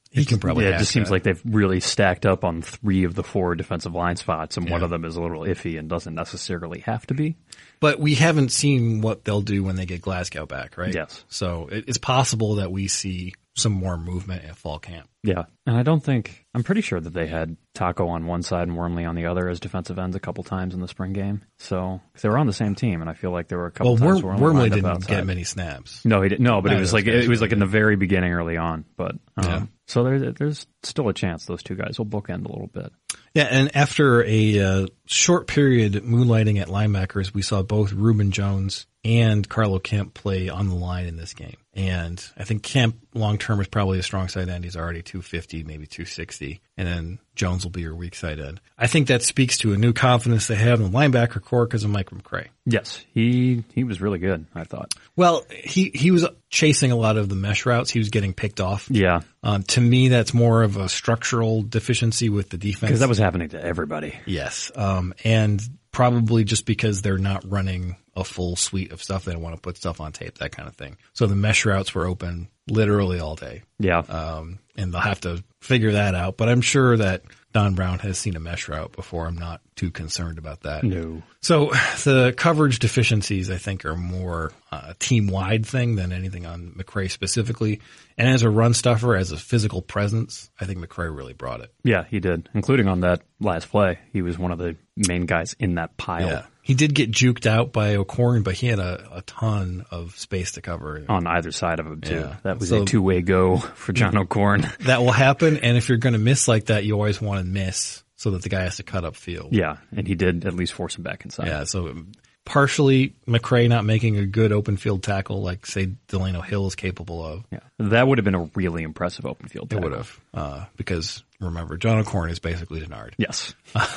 He can probably Yeah, it hack just seems that. like they've really stacked up on three of the four defensive line spots, and one Yeah. of them is a little iffy and doesn't necessarily have to be. But we haven't seen what they'll do when they get Glasgow back, right? Yes. So it, it's possible that we see some more movement at fall camp. Yeah, and I don't think I'm pretty sure that they had Taco on one side and Wormley on the other as defensive ends a couple times in the spring game. So 'cause they were on the same team, and I feel like there were a couple Well, times Worm, Wormley, Wormley lined up didn't outside. get many snaps. No, he didn't. No, but Neither it was of like those guys it was like did. in the very beginning, early on. But um, Yeah. so there, there's still a chance those two guys will bookend a little bit. Yeah, and after a uh, short period moonlighting at linebackers, we saw both Reuben Jones and Carlo Kemp play on the line in this game. And I think Kemp long term is probably a strong side end. He's already two fifty, maybe two sixty. And then Jones will be your weak side end. I think that speaks to a new confidence they have in the linebacker core because of Mike McCray. Yes, he he was really good, I thought. Well, he, he was chasing a lot of the mesh routes. He was getting picked off. Yeah, Um, to me, that's more of a structural deficiency with the defense. because that was happening to everybody. Yes. Um, and probably just because they're not running a full suite of stuff. They don't want to put stuff on tape, that kind of thing. So the mesh routes were open literally all day. Yeah, Um, and they'll have to figure that out. But I'm sure that Don Brown has seen a mesh route before. I'm not too concerned about that. no. So the coverage deficiencies, I think, are more a team-wide thing than anything on McCray specifically. And as a run stuffer, as a physical presence, I think McCray really brought it. Yeah, he did, including on that last play. He was one of the main guys in that pile. Yeah. He did get juked out by O'Corn, but he had a, a ton of space to cover. On either side of him, too. Yeah. That was So- a two-way go for John O'Corn. That will happen, and if you're going to miss like that, you always want to miss so that the guy has to cut up field. Yeah, and he did at least force him back inside. Yeah, so partially McCray not making a good open field tackle like, say, Delano Hill is capable of. Yeah. That would have been a really impressive open field It tackle. would have, uh, because remember, John O'Corn is basically Denard. Yes.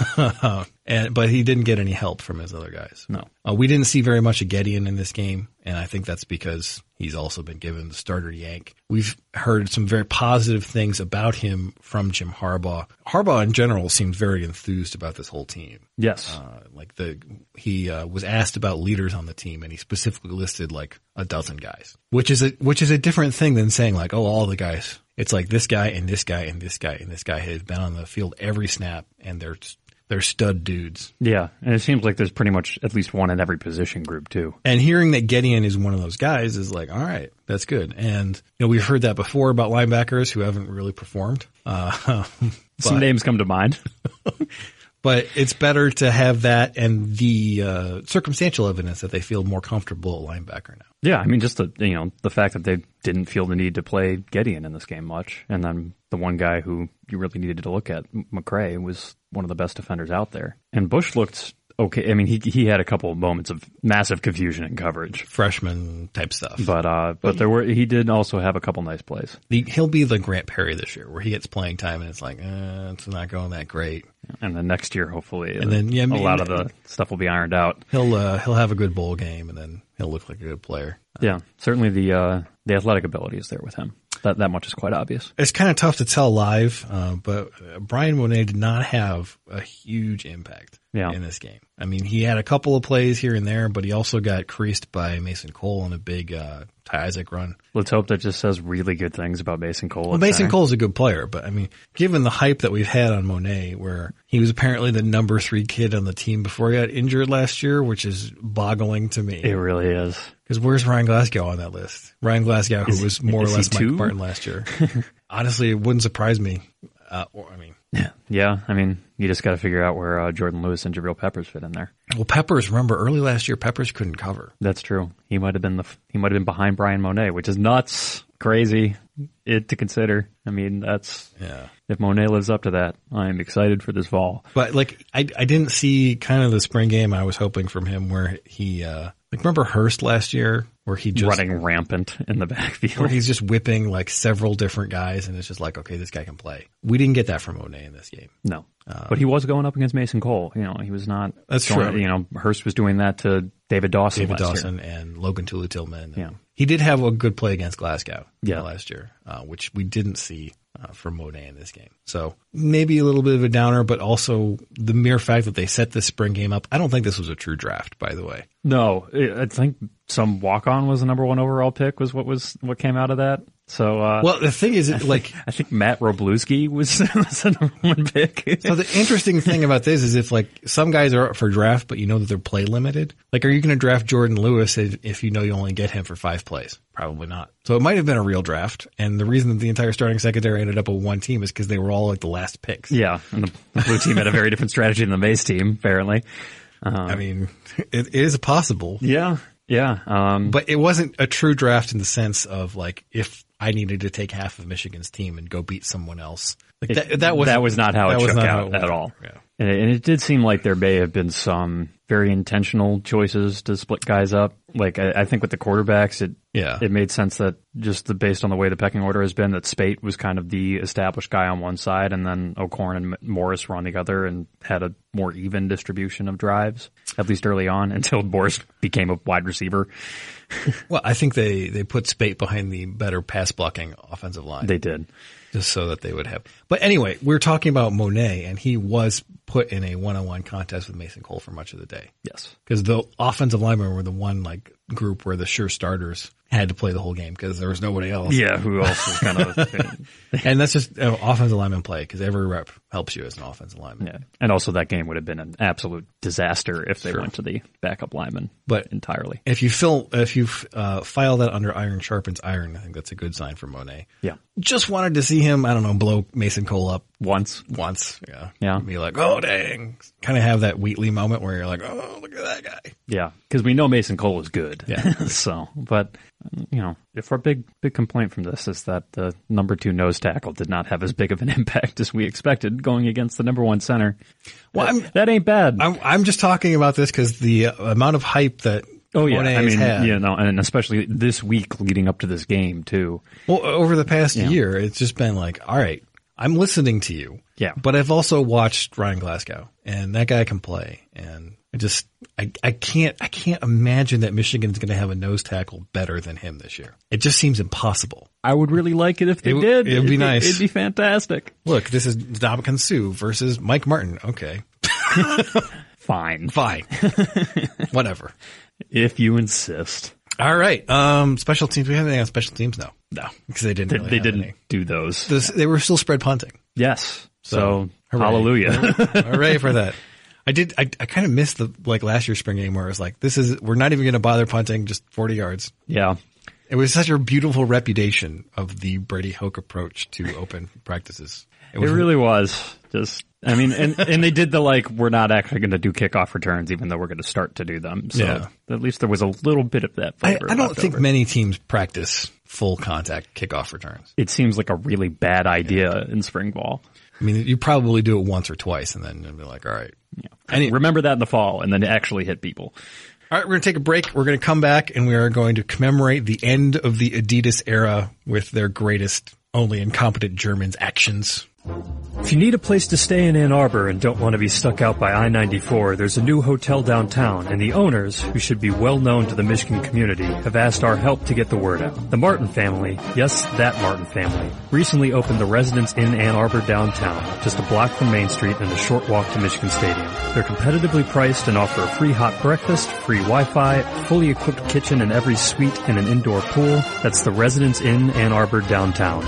and but he didn't get any help from his other guys. No. Uh, we didn't see very much of Gideon in this game, and I think that's because he's also been given the starter yank. We've heard some very positive things about him from Jim Harbaugh. Harbaugh in general seems very enthused about this whole team. Yes. Uh, like the he uh, was asked about leaders on the team, and he specifically listed like a dozen guys, which is a which is a different thing than saying like, oh, all the guys. It's like this guy and this guy and this guy and this guy has been on the field every snap, and they're they're stud dudes. Yeah, and it seems like there's pretty much at least one in every position group, too. And hearing that Gideon is one of those guys is like, all right, that's good. And you know, we've heard that before about linebackers who haven't really performed. Uh, Some but- names come to mind. But it's better to have that and the uh, circumstantial evidence that they feel more comfortable at linebacker now. Yeah, I mean, just the you know the fact that they didn't feel the need to play Gideon in this game much, and then the one guy who you really needed to look at, McCray, was one of the best defenders out there. And Bush looked okay. I mean, he he had a couple of moments of massive confusion in coverage, Freshman type stuff. but uh, but there were he did also have a couple nice plays. The, he'll be the Grant Perry this year, where he gets playing time and it's like, eh, it's not going that great. And then next year, hopefully, And then, yeah, I a mean- lot of the stuff will be ironed out. He'll uh, he'll have a good bowl game, and then he'll look like a good player. Yeah, certainly the uh, the athletic ability is there with him. That that much is quite obvious. It's kind of tough to tell live, uh, but uh, Brian Monet did not have a huge impact Yeah. in this game. I mean, he had a couple of plays here and there, but he also got creased by Mason Cole on a big uh, Ty Isaac run. Let's hope that just says really good things about Mason Cole. Well, at Mason center. Cole's a good player, but I mean, given the hype that we've had on Monet, where he was apparently the number three kid on the team before he got injured last year, which is boggling to me. It really is. Because where's Ryan Glasgow on that list? Ryan Glasgow, who Is- was more or is he less Mike two? Martin last year. Honestly, it wouldn't surprise me. Uh, or, I mean, Yeah, I mean, you just got to figure out where uh, Jordan Lewis and Jabril Peppers fit in there. well, Peppers, remember early last year, Peppers couldn't cover. That's true. He might have been the he might have been behind Brian Monet, which is nuts, crazy it to consider. I mean, that's Yeah. if Monet lives up to that, I'm excited for this fall. But like, I, I didn't see kind of the spring game I was hoping from him where he, uh, like remember Hurst last year where he just, Running rampant in the where backfield. he's just whipping like several different guys and it's just like, okay, this guy can play. We didn't get that from Monet in this game. No, but he was going up against Mason Cole. You know, he was not. That's going, true. You know, Hurst was doing that to David Dawson. David last Dawson year. and Logan Tulu Tillman. Yeah. He did have a good play against Glasgow Yeah. last year, uh, which we didn't see uh, from Monet in this game. So maybe a little bit of a downer, but also the mere fact that they set this spring game up. I don't think this was a true draft, by the way. No, I I think some walk-on was the number one overall pick was what was what came out of that. So, uh, Well, the thing is, it, like, I think Matt Roblewski was, was the number one pick. so the interesting thing about this is if like some guys are up for draft, but you know that they're play limited. Like, are you going to draft Jordan Lewis if, if you know you only get him for five plays? Probably not. So it might have been a real draft. And the reason that the entire starting secondary ended up with one team is because they were all like the last picks. Yeah, and the, the blue team had a very different strategy than the maize team, apparently. Um, I mean, it, it is possible. yeah, yeah. Um, But it wasn't a true draft in the sense of like if I needed to take half of Michigan's team and go beat someone else. Like It- that, that was that was not how it that was shook not how out it at went. all. Yeah. And it, and it did seem like there may have been some very intentional choices to split guys up. Like I, I think with the quarterbacks, it Yeah. it made sense that just the, based on the way the pecking order has been, that Spate was kind of the established guy on one side, and then O'Korn and Morris were on the other, and had a more even distribution of drives, at least early on, until Morris became a wide receiver. Well, I think they, they put Spate behind the better pass blocking offensive line. They did. Just so that they would have. But anyway, we're talking about Monet, and he was put in a one-on-one contest with Mason Cole for much of the day. Yes. Because the offensive linemen were the one like group where the sure starters had to play the whole game because there was nobody else. Yeah, who else was kind of... And that's just uh, offensive lineman play because every rep helps you as an offensive lineman. Yeah. And also that game would have been an absolute disaster if they Sure. went to the backup lineman But- entirely. If you fill, if you uh, file that under iron sharpens iron, I think that's a good sign for Monet. Yeah. Just wanted to see him, I don't know, blow Mason Cole up Once. once. Yeah. Yeah. Be like, oh dang. Kind of have that Wheatley moment where you're like, oh, look at that guy. Yeah. Because we know Mason Cole is good. Yeah. so, but, you know, if our big, big complaint from this is that the number two nose tackle did not have as big of an impact as we expected going against the number one center. Well, that, I'm- that ain't bad. I'm, I'm just talking about this because the uh, amount of hype that oh, yeah. Monet I has mean, had. you know, and especially this week leading up to this game, too. Well, over the past Yeah. year, it's just been like, all right, I'm listening to you. Yeah. But I've also watched Ryan Glasgow, and that guy can play. And I just, I, I can't, I can't imagine that Michigan's going to have a nose tackle better than him this year. It just seems impossible. I would really like it if they It w- did. it'd be nice. It'd be fantastic. Look, this is Ndamukong Suh versus Mike Martin. Okay. Fine. Fine. Whatever. If you insist. All right. Um, special teams. We have anything on special teams? No. No. Because they didn't They, really they have didn't any. do those. This, they were still spread punting. Yes. So, So, hooray. hallelujah. Hooray for that. I did, I, I kind of missed the, like last year's spring game where it was like, this is, we're not even going to bother punting, just forty yards. yeah. It was such a beautiful reputation of the Brady Hoke approach to open practices. It was really was. Just, I mean, and, and they did the like, we're not actually going to do kickoff returns, even though we're going to start to do them. So Yeah. at least there was a little bit of that I, flavor. I don't left think over. many teams practice full contact kickoff returns. It seems like a really bad idea in spring ball. I mean, you probably do it once or twice and then you'll be like, all right. Any, Remember that in the fall and then actually hit people. all right, we're going to take a break. We're going to come back and we are going to commemorate the end of the Adidas era with their greatest, only incompetent Germans actions. If you need a place to stay in Ann Arbor and don't want to be stuck out by I ninety-four, there's a new hotel downtown, and the owners, who should be well known to the Michigan community, have asked our help to get the word out. The Martin family, yes, that Martin family, recently opened the Residence Inn Ann Arbor downtown, just a block from Main Street and a short walk to Michigan Stadium. They're competitively priced and offer a free hot breakfast, free Wi-Fi, fully equipped kitchen in every suite, and an indoor pool. That's the Residence Inn Ann Arbor downtown.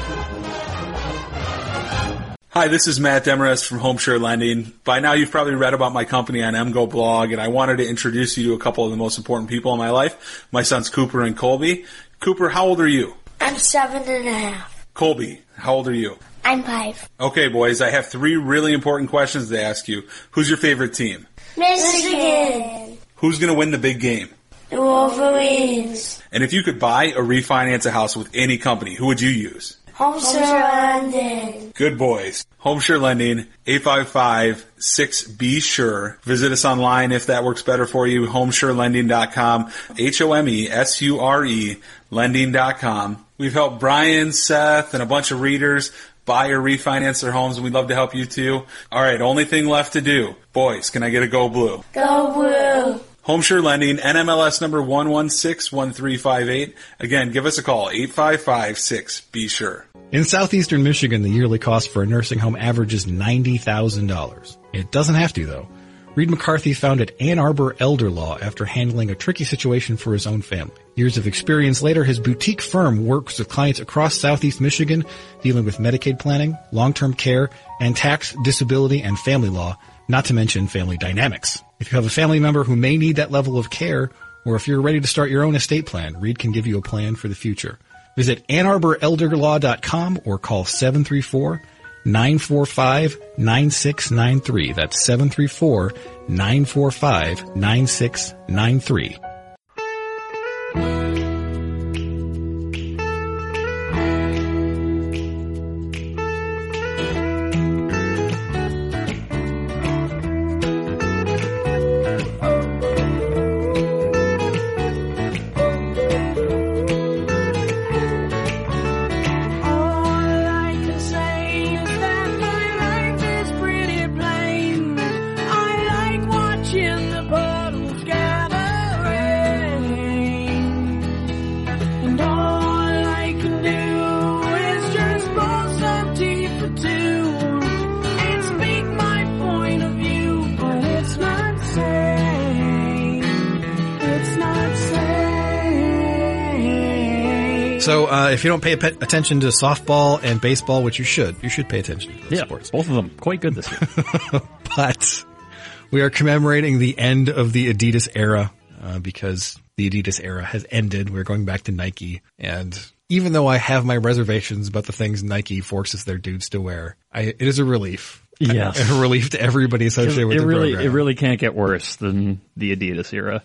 Hi, this is Matt Demarest from HomeSure Lending. By now you've probably read about my company on M G O blog, and I wanted to introduce you to a couple of the most important people in my life. My sons Cooper and Colby. Cooper, how old are you? I'm seven and a half. Colby, how old are you? I'm five. Okay, boys, I have three really important questions to ask you. Who's your favorite team? Michigan. Who's going to win the big game? The Wolverines. And if you could buy or refinance a house with any company, who would you use? HomeSure London. Good boys. HomeSure Lending, eight five five, six, B SURE. Visit us online if that works better for you, home sure lending dot com, H O M E S U R E, lending dot com. We've helped Brian, Seth, and a bunch of readers buy or refinance their homes, and we'd love to help you too. All right, only thing left to do. Boys, can I get a Go Blue? Go Blue. HomeSure Lending, N M L S number one one six one three five eight. Again, give us a call, eight five five, six, B SURE. In southeastern Michigan, the yearly cost for a nursing home averages ninety thousand dollars. It doesn't have to, though. Reed McCarthy founded Ann Arbor Elder Law after handling a tricky situation for his own family. Years of experience later, his boutique firm works with clients across Southeast Michigan, dealing with Medicaid planning, long-term care, and tax, disability, and family law, not to mention family dynamics. If you have a family member who may need that level of care, or if you're ready to start your own estate plan, Reed can give you a plan for the future. Visit Ann Arbor Elder Law dot com or call seven three four, nine four five, nine six nine three. That's seven three four, nine four five, nine six nine three. So uh, if you don't pay pe- attention to softball and baseball, which you should, you should pay attention to those Yeah, sports. both of them quite good this year. But we are commemorating the end of the Adidas era uh, because the Adidas era has ended. We're going back to Nike. And even though I have my reservations about the things Nike forces their dudes to wear, I, it is a relief. Yes. A, a relief to everybody associated It, with it the really, program. it really can't get worse than the Adidas era.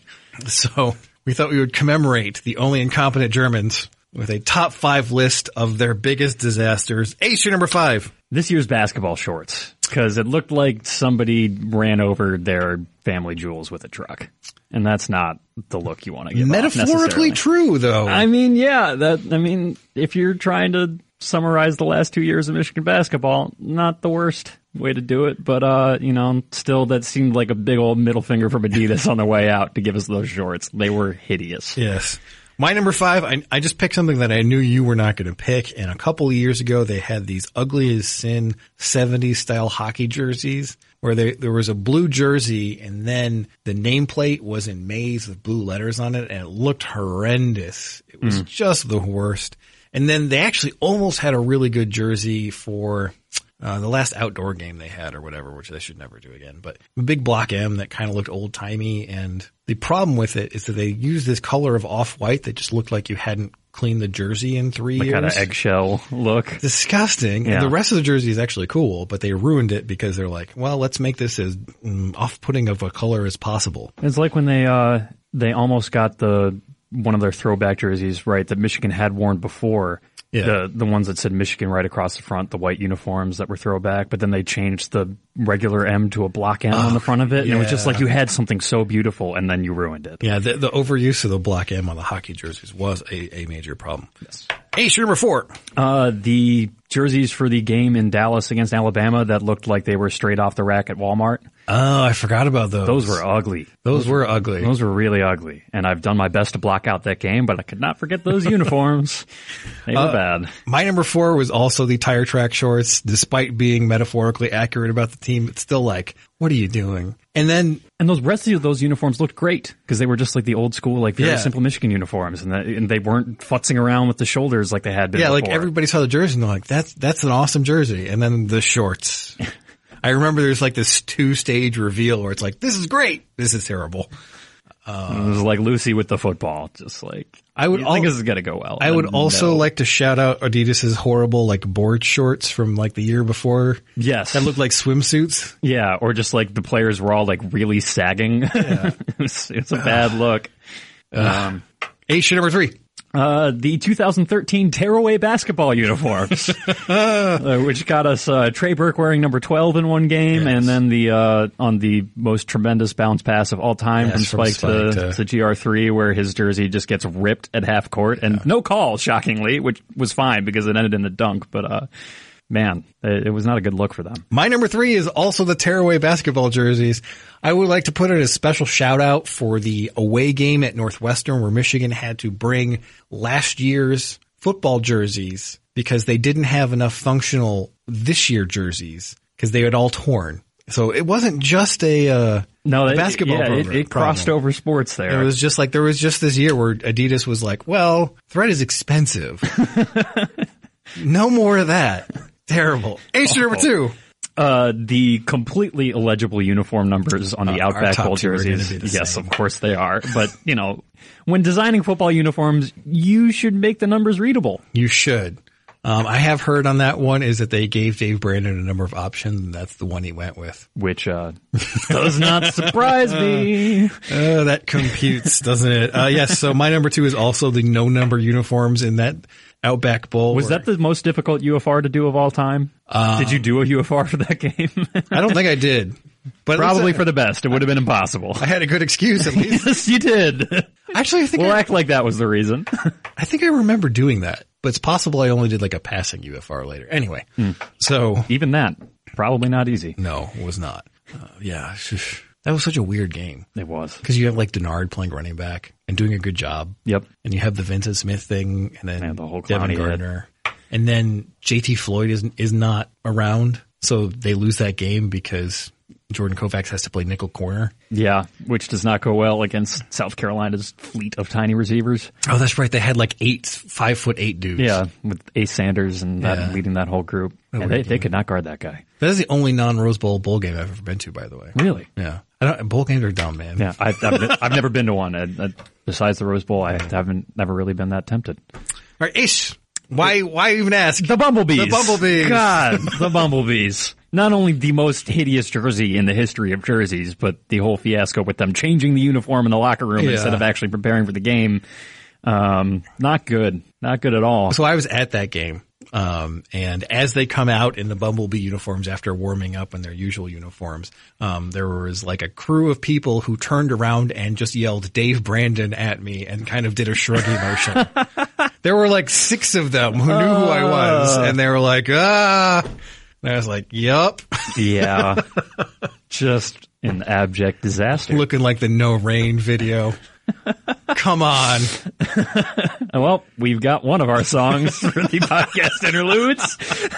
So we thought we would commemorate the only incompetent Germans with a top five list of their biggest disasters. Issue number five. This year's basketball shorts, because it looked like somebody ran over their family jewels with a truck. And that's not the look you want to give off Metaphorically necessarily. true, though. I mean, yeah, that, I mean, if you're trying to summarize the last two years of Michigan basketball, not the worst way to do it, but, uh, you know, still that seemed like a big old middle finger from Adidas on their way out to give us those shorts. They were hideous. Yes. My number five, I, I just picked something that I knew you were not going to pick. And a couple of years ago, they had these ugly as sin seventies style hockey jerseys where they, there was a blue jersey and then the nameplate was in maize with blue letters on it and it looked horrendous. It was mm. just the worst. And then they actually almost had a really good jersey for uh, the last outdoor game they had or whatever, which they should never do again. But a big block M that kind of looked old timey. And the problem with it is that they used this color of off-white that just looked like you hadn't cleaned the jersey in three the years. Kind of eggshell look. Disgusting. Yeah. And the rest of the jersey is actually cool, but they ruined it because they're like, well, let's make this as mm, off-putting of a color as possible. It's like when they, uh, they almost got the, one of their throwback jerseys, right, that Michigan had worn before. Yeah. The the ones that said Michigan right across the front, the white uniforms that were throwback, but then they changed the regular M to a block M oh, on the front of it, yeah. and it was just like you had something so beautiful, and then you ruined it. Yeah, the, the overuse of the block M on the hockey jerseys was a, a major problem. Yes. Issue number four. Uh, the jerseys for the game in Dallas against Alabama that looked like they were straight off the rack at Walmart. Oh, I forgot about those. Those were ugly. Those, those were ugly. Those were really ugly. And I've done my best to block out that game, but I could not forget those uniforms. They were uh, bad. My number four was also the tire track shorts. Despite being metaphorically accurate about the team, it's still like, what are you doing? And then, and those rest of those uniforms looked great because they were just like the old school, like very yeah. simple Michigan uniforms, and, that, and they weren't futzing around with the shoulders like they had been. Yeah, before. like everybody saw the jersey and they're like, "That's that's an awesome jersey." And then the shorts. I remember there's like this two stage reveal where it's like, "This is great, this is terrible." Uh, it was like Lucy with the football, just like I would. You al- think this is gonna go well. I would and also no. like to shout out Adidas's horrible like board shorts from like the year before. Yes, that looked like swimsuits. Yeah, or just like the players were all like really sagging. Yeah. it's, it's a bad look. Um, Issue number three. Uh, the two thousand thirteen tearaway basketball uniforms, uh, which got us, uh, Trey Burke wearing number twelve in one game, yes. and then the, uh, on the most tremendous bounce pass of all time yes, from Spike, from Spike to, to, to G R three, where his jersey just gets ripped at half court, and yeah. no call, shockingly, which was fine because it ended in the dunk, but, uh, man, it, it was not a good look for them. My number three is also the tearaway basketball jerseys. I would like to put in a special shout out for the away game at Northwestern where Michigan had to bring last year's football jerseys because they didn't have enough functional this year jerseys because they had all torn. So it wasn't just a, uh, No, a it, basketball yeah, program- it, it crossed problem. over sports there. It was just like there was just this year where Adidas was like, well, Thread is expensive. No more of that. Terrible. Ace number two. Uh, the completely illegible uniform numbers on the Uh, our Outback top Bowl two are gonna jerseys. be the Yes, same. of course they are. But, you know, when designing football uniforms, you should make the numbers readable. You should. Um, I have heard on that one is that they gave Dave Brandon a number of options, and that's the one he went with. Which, uh, does not surprise me. Uh, that computes, doesn't it? Uh, yes, so my number two is also the no number uniforms in that Outback Bowl. Was that the most difficult U F R to do of all time? Um, Did you do a U F R for that game? I don't think I did. But Probably it's a- for the best. It would have been impossible. I had a good excuse at least. Yes, you did. Actually, I think We'll I, act like that was the reason. I think I remember doing that, but it's possible I only did like a passing U F R later. Anyway, so Even that, probably not easy. no, it was not. Uh, yeah, that was such a weird game It was. because you have like Denard playing running back and doing a good job. Yep. And you have the Vincent Smith thing, and then Yeah, the whole Devin clowny head. Gardner, and then J T Floyd is is not around, so they lose that game because Jordan Kovacs has to play nickel corner. Yeah, which does not go well against South Carolina's fleet of tiny receivers. Oh, that's right. They had like eight, five foot eight dudes. Yeah, with Ace Sanders and that Yeah. leading that whole group. A And they, weird they game. could not guard that guy. That is the only non-Rose Bowl bowl game I've ever been to, by the way. Really? Yeah. I don't, bowl games are dumb, man. Yeah, I, I've, I've never been to one. I, I, besides the Rose Bowl, I haven't never really been that tempted. All right, Ish. Why, why even ask? The Bumblebees. The Bumblebees. God, the Bumblebees. Not only the most hideous jersey in the history of jerseys, but the whole fiasco with them changing the uniform in the locker room Yeah. instead of actually preparing for the game. Um, not good. Not good at all. So I was at that game. Um, and as they come out in the Bumblebee uniforms after warming up in their usual uniforms, um, there was like a crew of people who turned around and just yelled Dave Brandon at me and kind of did a shruggy motion. There were like six of them who knew who I was, and they were like, ah. And I was like, yup. Yeah. Just an abject disaster. Looking like the No Rain video. Come on. Well, we've got one of our songs for the podcast interludes.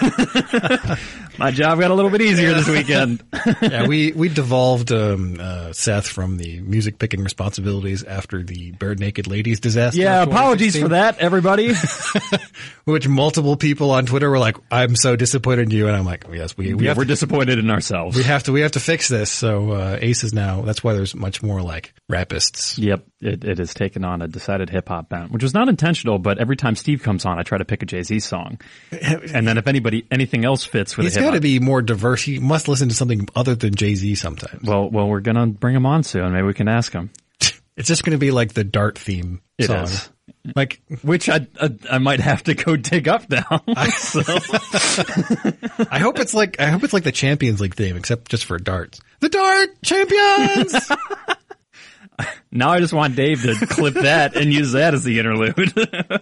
My job got a little bit easier this weekend. Yeah, we, we devolved, um, uh, Seth from the music picking responsibilities after the Bare Naked Ladies disaster. Yeah, of apologies for twenty sixteen, that, everybody. Which multiple people on Twitter were like, I'm so disappointed in you. And I'm like, yes, we, we Yeah, have we're to, disappointed in ourselves. we have to, we have to fix this. So, uh, Ace is now, that's why there's much more like rapists. Yep, it, it has taken on a decided hip-hop bent, which was not intentional, but every time Steve comes on, I try to pick a Jay-Z song. And then if anybody, anything else fits with He's a got hip-hop. to be more diverse. He must listen to something other than Jay-Z sometimes. Well, well, we're gonna bring him on soon. Maybe we can ask him. It's just going to be like the Dart theme It song. is. Like, Which I, I I might have to go dig up now. So I hope it's like, I hope it's like the Champions League theme, except just for darts. The Dart Champions! now I just want Dave to clip that and use that as the interlude.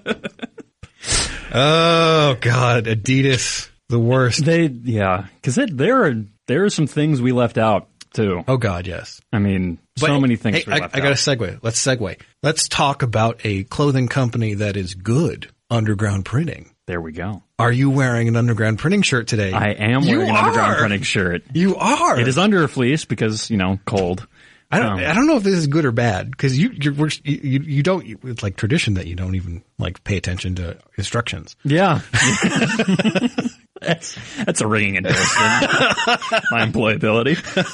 Oh God, Adidas, the worst. they, yeah, because there are there are some things we left out too. Oh God, yes. I mean, so But, many things hey, we I, left I got to out. segue. Let's segue. Let's talk about a clothing company that is good, Underground Printing. There we go. Are you wearing an Underground Printing shirt today? I am You wearing an underground are. printing shirt. You are. It is under a fleece because you know cold. I don't. um, I don't know if this is good or bad because you you're, we're- you you you don't. It's like tradition that you don't even like pay attention to instructions. Yeah. that's, that's a ringing endorsement. My employability.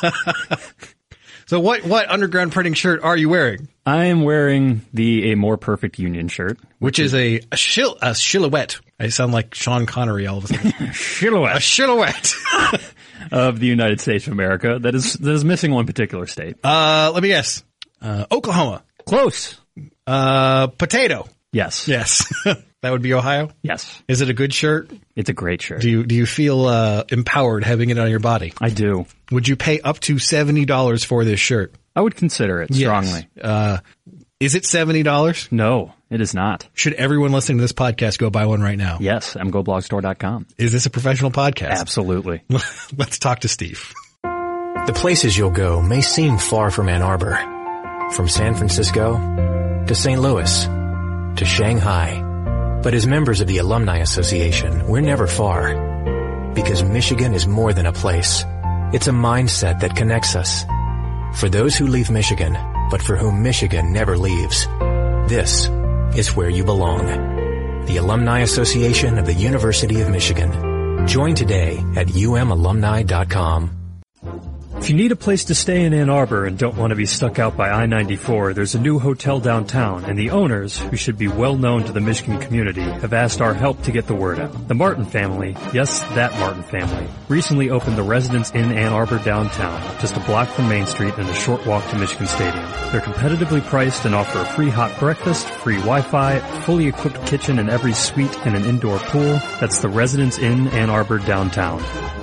So what what Underground Printing shirt are you wearing? I am wearing the A More Perfect Union shirt. Which is a a, shil, a silhouette. I sound like Sean Connery all of a sudden. a Silhouette silhouette. of the United States of America that is that is missing one particular state. uh, let me guess. Uh, Oklahoma. Close. Uh, potato. Yes. Yes. That would be Ohio. Yes. Is it a good shirt? It's a great shirt. Do you do you feel uh, empowered having it on your body? I do. Would you pay up to seventy dollars for this shirt? I would consider it strongly. Yes. Uh, is it seventy dollars? No, it is not. Should everyone listening to this podcast go buy one right now? Yes, m go blog store dot com. Is this a professional podcast? Absolutely. Let's talk to Steve. The places you'll go may seem far from Ann Arbor. From San Francisco to Saint Louis to Shanghai. But as members of the Alumni Association, we're never far. Because Michigan is more than a place. It's a mindset that connects us. For those who leave Michigan, but for whom Michigan never leaves, this is where you belong. The Alumni Association of the University of Michigan. Join today at u m alumni dot com. If you need a place to stay in Ann Arbor and don't want to be stuck out by I ninety-four, there's a new hotel downtown, and the owners, who should be well known to the Michigan community, have asked our help to get the word out. The Martin family, yes, that Martin family, recently opened the Residence Inn Ann Arbor downtown, just a block from Main Street and a short walk to Michigan Stadium. They're competitively priced and offer a free hot breakfast, free Wi-Fi, fully equipped kitchen in every suite, and an indoor pool. That's the Residence Inn Ann Arbor downtown.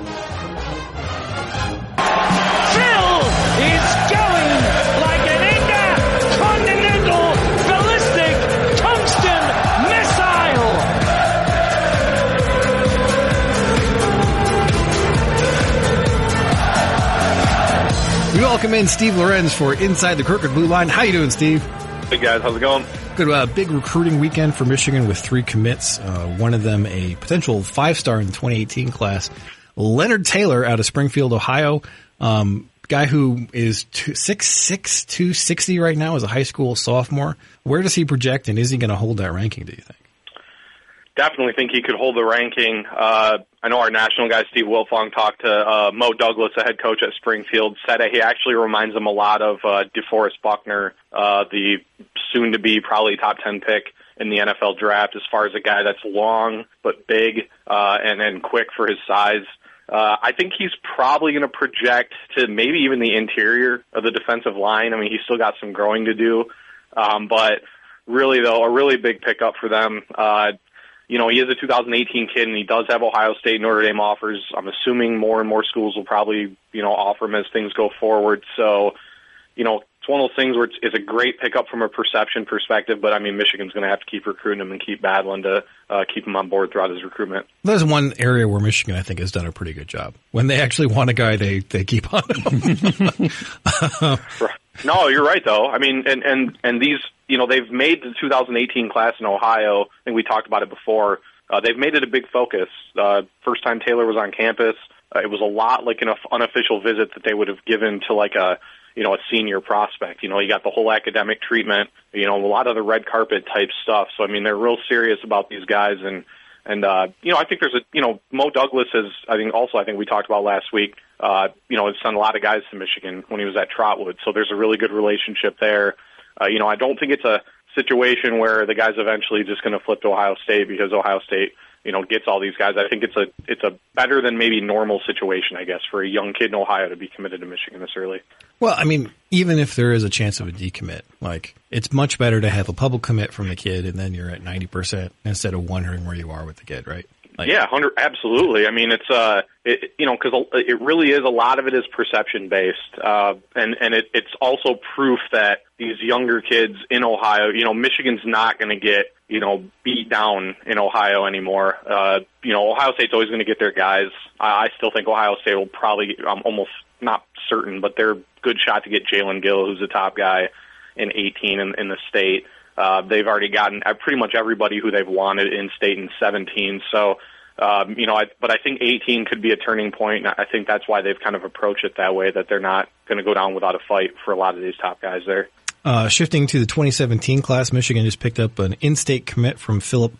We welcome in Steve Lorenz for Inside the Crooked Blue Line. How you doing, Steve? Hey guys, how's it going? Good. Uh, big recruiting weekend for Michigan with three commits. Uh, one of them a potential five-star in the twenty eighteen class. Leonard Taylor out of Springfield, Ohio. Um, guy who is six six, two sixty right now as a high school sophomore. Where does he project, and is he going to hold that ranking, do you think? Definitely think he could hold the ranking. Uh, I know our national guy, Steve Wilfong, talked to uh, Mo Douglas, the head coach at Springfield, said that he actually reminds him a lot of uh, DeForest Buckner, uh, the soon-to-be probably top ten pick in the N F L draft, as far as a guy that's long but big uh, and then quick for his size. Uh, I think he's probably going to project to maybe even the interior of the defensive line. I mean, he's still got some growing to do. Um, but really, though, a really big pickup for them. Uh, You know, he is a two thousand eighteen kid, and he does have Ohio State, Notre Dame offers. I'm assuming more and more schools will probably, you know, offer him as things go forward. So, you know, it's one of those things where it's, it's a great pickup from a perception perspective, but, I mean, Michigan's going to have to keep recruiting him and keep battling to uh, keep him on board throughout his recruitment. There's one area where Michigan, I think, has done a pretty good job. When they actually want a guy, they, they keep on him. No, you're right, though. I mean, and, and, and these, you know, they've made the two thousand eighteen class in Ohio. I think we talked about it before. Uh, they've made it a big focus. Uh, first time Taylor was on campus, uh, it was a lot like an unofficial visit that they would have given to like a, you know, a senior prospect. You know, you got the whole academic treatment, you know, a lot of the red carpet type stuff. So, I mean, they're real serious about these guys. And, and, uh, you know, I think there's a, you know, Mo Douglas has, I think also, I think we talked about last week, uh, you know, has sent a lot of guys to Michigan when he was at Trotwood. So there's a really good relationship there. Uh, you know, I don't think it's a situation where the guy's eventually just going to flip to Ohio State because Ohio State, you know, gets all these guys. I think it's a it's a better than maybe normal situation, I guess, for a young kid in Ohio to be committed to Michigan this early. Well, I mean, even if there is a chance of a decommit, like, it's much better to have a public commit from the kid and then you're at ninety percent instead of wondering where you are with the kid, right? Like, yeah, one hundred absolutely. I mean, it's, uh, it, you know, because it really is, a lot of it is perception-based. Uh, and and it, it's also proof that these younger kids in Ohio, you know, Michigan's not going to get, you know, beat down in Ohio anymore. Uh, you know, Ohio State's always going to get their guys. I, I still think Ohio State will probably, I'm almost not certain, but they're a good shot to get Jalen Gill, who's the top guy in eighteen in, in the state. Uh, they've already gotten pretty much everybody who they've wanted in state in seventeen. So, um, you know, I, but I think eighteen could be a turning point. And I think that's why they've kind of approached it that way, that they're not going to go down without a fight for a lot of these top guys there. Uh, shifting to the twenty seventeen class, Michigan just picked up an in-state commit from Philip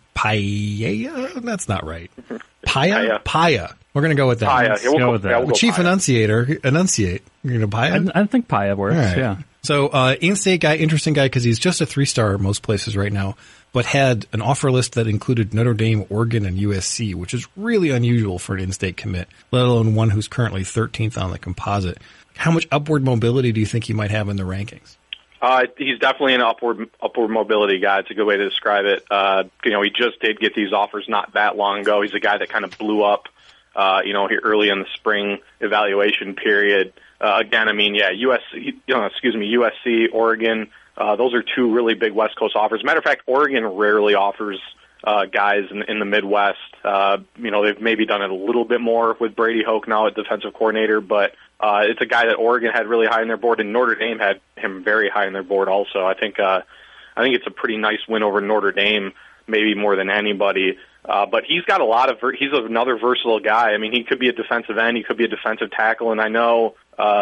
Paya. That's not right. Paya? Paya. We're going to go with that. Paya. Yeah, we'll go go with that. Yeah, we'll The go chief Paya. enunciator, enunciate. You're going to Paya? I, I think Paya works, All right. yeah. So, uh, in-state guy, interesting guy, because he's just a three-star most places right now, but had an offer list that included Notre Dame, Oregon, and U S C, which is really unusual for an in-state commit, let alone one who's currently thirteenth on the composite. How much upward mobility do you think he might have in the rankings? Uh, he's definitely an upward upward mobility guy. It's a good way to describe it. Uh, you know, he just did get these offers not that long ago. He's a guy that kind of blew up, uh, you know, here early in the spring evaluation period. Uh, again, I mean, yeah, U S C, you know, excuse me, U S C, Oregon, uh, those are two really big West Coast offers. Matter of fact, Oregon rarely offers uh, guys in, in the Midwest. Uh, you know, they've maybe done it a little bit more with Brady Hoke now at defensive coordinator, but uh, it's a guy that Oregon had really high in their board, and Notre Dame had him very high in their board also. I think, uh, I think it's a pretty nice win over Notre Dame, maybe more than anybody. Uh, but he's got a lot of, ver- he's another versatile guy. I mean, he could be a defensive end, he could be a defensive tackle, and I know, uh,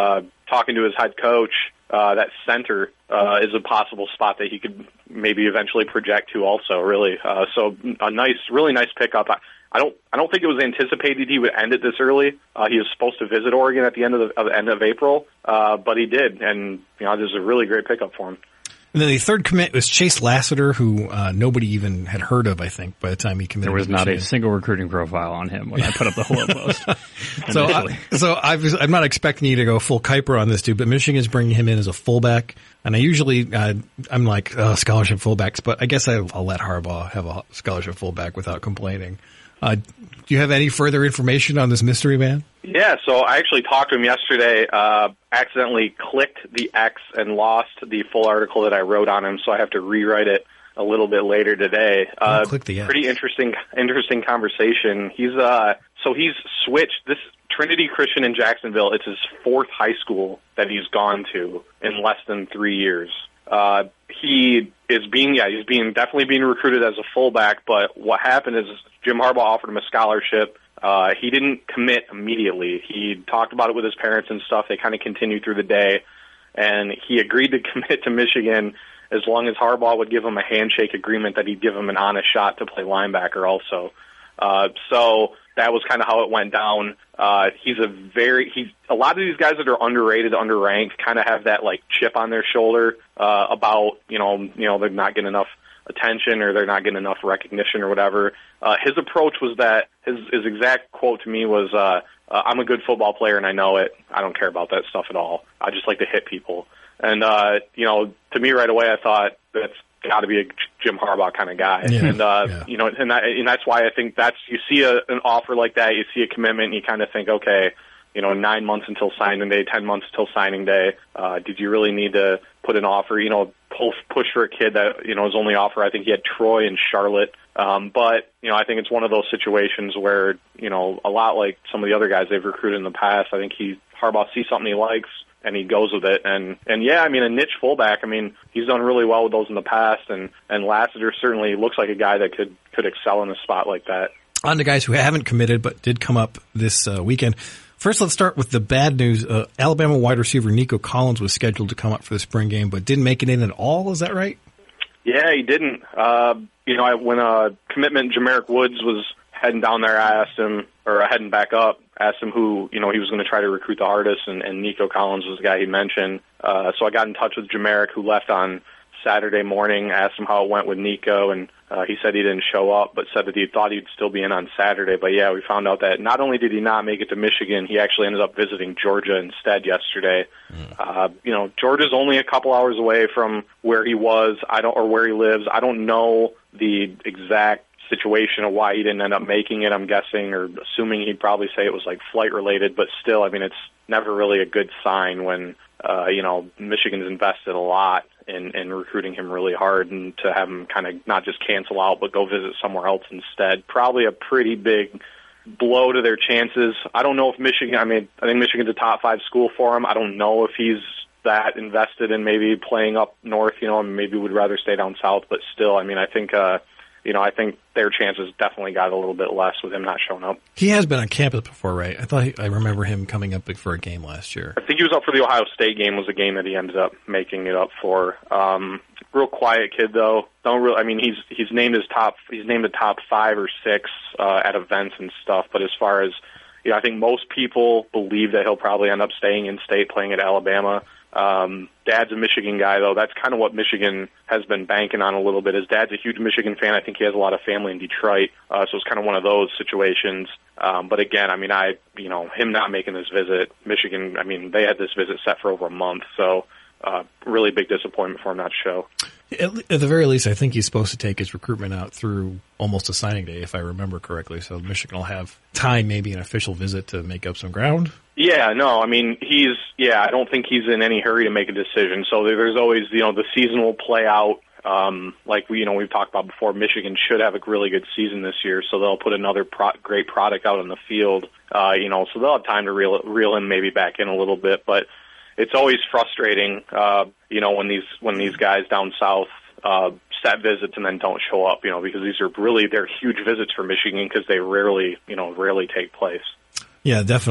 talking to his head coach, uh, that center uh, is a possible spot that he could maybe eventually project to also, really. Uh, so a nice, really nice pickup. I, I don't I don't think it was anticipated he would end it this early. Uh, he was supposed to visit Oregon at the end of the, of the end of April, uh, but he did, and you know, this is a really great pickup for him. And then the third commit was Chase Lassiter, who uh, nobody even had heard of, I think, by the time he committed. There was to not a Michigan. single recruiting profile on him when I put up the Hello Post. So, I, so I was, I'm not expecting you to go full Kuiper on this dude, but Michigan's bringing him in as a fullback. And I usually, uh, I'm like, oh, scholarship fullbacks, but I guess I, I'll let Harbaugh have a scholarship fullback without complaining. Uh, do you have any further information on this mystery man? Yeah, so I actually talked to him yesterday, uh, accidentally clicked the X and lost the full article that I wrote on him, so I have to rewrite it a little bit later today. Uh, oh, click the X. Pretty interesting, interesting conversation. He's, uh, so he's switched this Trinity Christian in Jacksonville. It's his fourth high school that he's gone to in less than three years. Uh, he is being, yeah, he's being definitely being recruited as a fullback, but what happened is Jim Harbaugh offered him a scholarship. Uh, he didn't commit immediately. He talked about it with his parents and stuff. They kind of continued through the day, and he agreed to commit to Michigan as long as Harbaugh would give him a handshake agreement that he'd give him an honest shot to play linebacker also. Uh, so that was kind of how it went down. Uh, he's a very, he's, a lot of these guys that are underrated, underranked kind of have that like chip on their shoulder, uh, about, you know, you know, they're not getting enough attention or they're not getting enough recognition or whatever. Uh, his approach was that his, his exact quote to me was, uh, uh, I'm a good football player and I know it. I don't care about that stuff at all. I just like to hit people. And, uh, you know, to me right away, I thought that's got to be a Jim Harbaugh kind of guy. Yeah, and, uh, yeah. you know, and, that, and that's why I think that's, you see a, an offer like that, you see a commitment, and you kind of think, okay, you know, nine months until signing day, ten months until signing day. Uh, did you really need to put an offer, you know, pull, push for a kid that, you know, his only offer, I think he had Troy and Charlotte. Um, but, you know, I think it's one of those situations where, you know, a lot like some of the other guys they've recruited in the past, I think he, Harbaugh sees something he likes and he goes with it. And, and yeah, I mean, a niche fullback, I mean, he's done really well with those in the past, and, and Lassiter certainly looks like a guy that could, could excel in a spot like that. On to guys who haven't committed but did come up this uh, weekend. First, let's start with the bad news. Uh, Alabama wide receiver Nico Collins was scheduled to come up for the spring game, but didn't make it in at all. Is that right? Yeah, he didn't. Uh, you know, I, when uh, commitment Jamarick Woods was heading down there, I asked him, or heading back up, asked him who, you know, he was going to try to recruit the hardest, and, and Nico Collins was the guy he mentioned. Uh, so I got in touch with Jamarick, who left on Saturday morning, asked him how it went with Nico, and uh, he said he didn't show up, but said that he thought he'd still be in on Saturday. But yeah, we found out that not only did he not make it to Michigan, he actually ended up visiting Georgia instead yesterday. Mm. Uh, you know, Georgia's only a couple hours away from where he was, I don't, or where he lives. I don't know the exact situation of why he didn't end up making it. I'm guessing or assuming he'd probably say it was like flight related, but still, I mean, it's never really a good sign when, uh, you know, Michigan's invested a lot in, in recruiting him really hard, and to have him kind of not just cancel out, but go visit somewhere else instead. Probably a pretty big blow to their chances. I don't know if Michigan, I mean, I think Michigan's a top five school for him. I don't know if he's that invested in maybe playing up north, you know, and maybe would rather stay down south, but still, I mean, I think, uh, you know, I think their chances definitely got a little bit less with him not showing up. He has been on campus before, right? I thought he, I remember him coming up for a game last year. I think he was up for the Ohio State game. Was a game that he ended up making it up for. Um, real quiet kid though. Don't really. I mean, he's he's named his top. He's named the top five or six uh, at events and stuff. But as far as, you know, I think most people believe that he'll probably end up staying in state, playing at Alabama. Um, Dad's a Michigan guy, though. That's kind of what Michigan has been banking on a little bit. His dad's a huge Michigan fan. I think he has a lot of family in Detroit, uh, so it's kind of one of those situations. Um, but again, I mean, I, you know, him not making this visit, Michigan, I mean, they had this visit set for over a month, so uh, really big disappointment for him not to show. At, at the very least, I think he's supposed to take his recruitment out through almost a signing day, if I remember correctly. So Michigan will have time, maybe an official visit to make up some ground. Yeah, no, I mean, he's, yeah, I don't think he's in any hurry to make a decision. So there's always, you know, the season will play out. Um, like we, you know, we've talked about before, Michigan should have a really good season this year, so they'll put another pro- great product out on the field, uh, you know, so they'll have time to reel, reel him maybe back in a little bit. But it's always frustrating, uh, you know, when these, when these guys down south, uh, set visits and then don't show up, you know, because these are really, they're huge visits for Michigan because they rarely, you know, rarely take place. Yeah, definitely.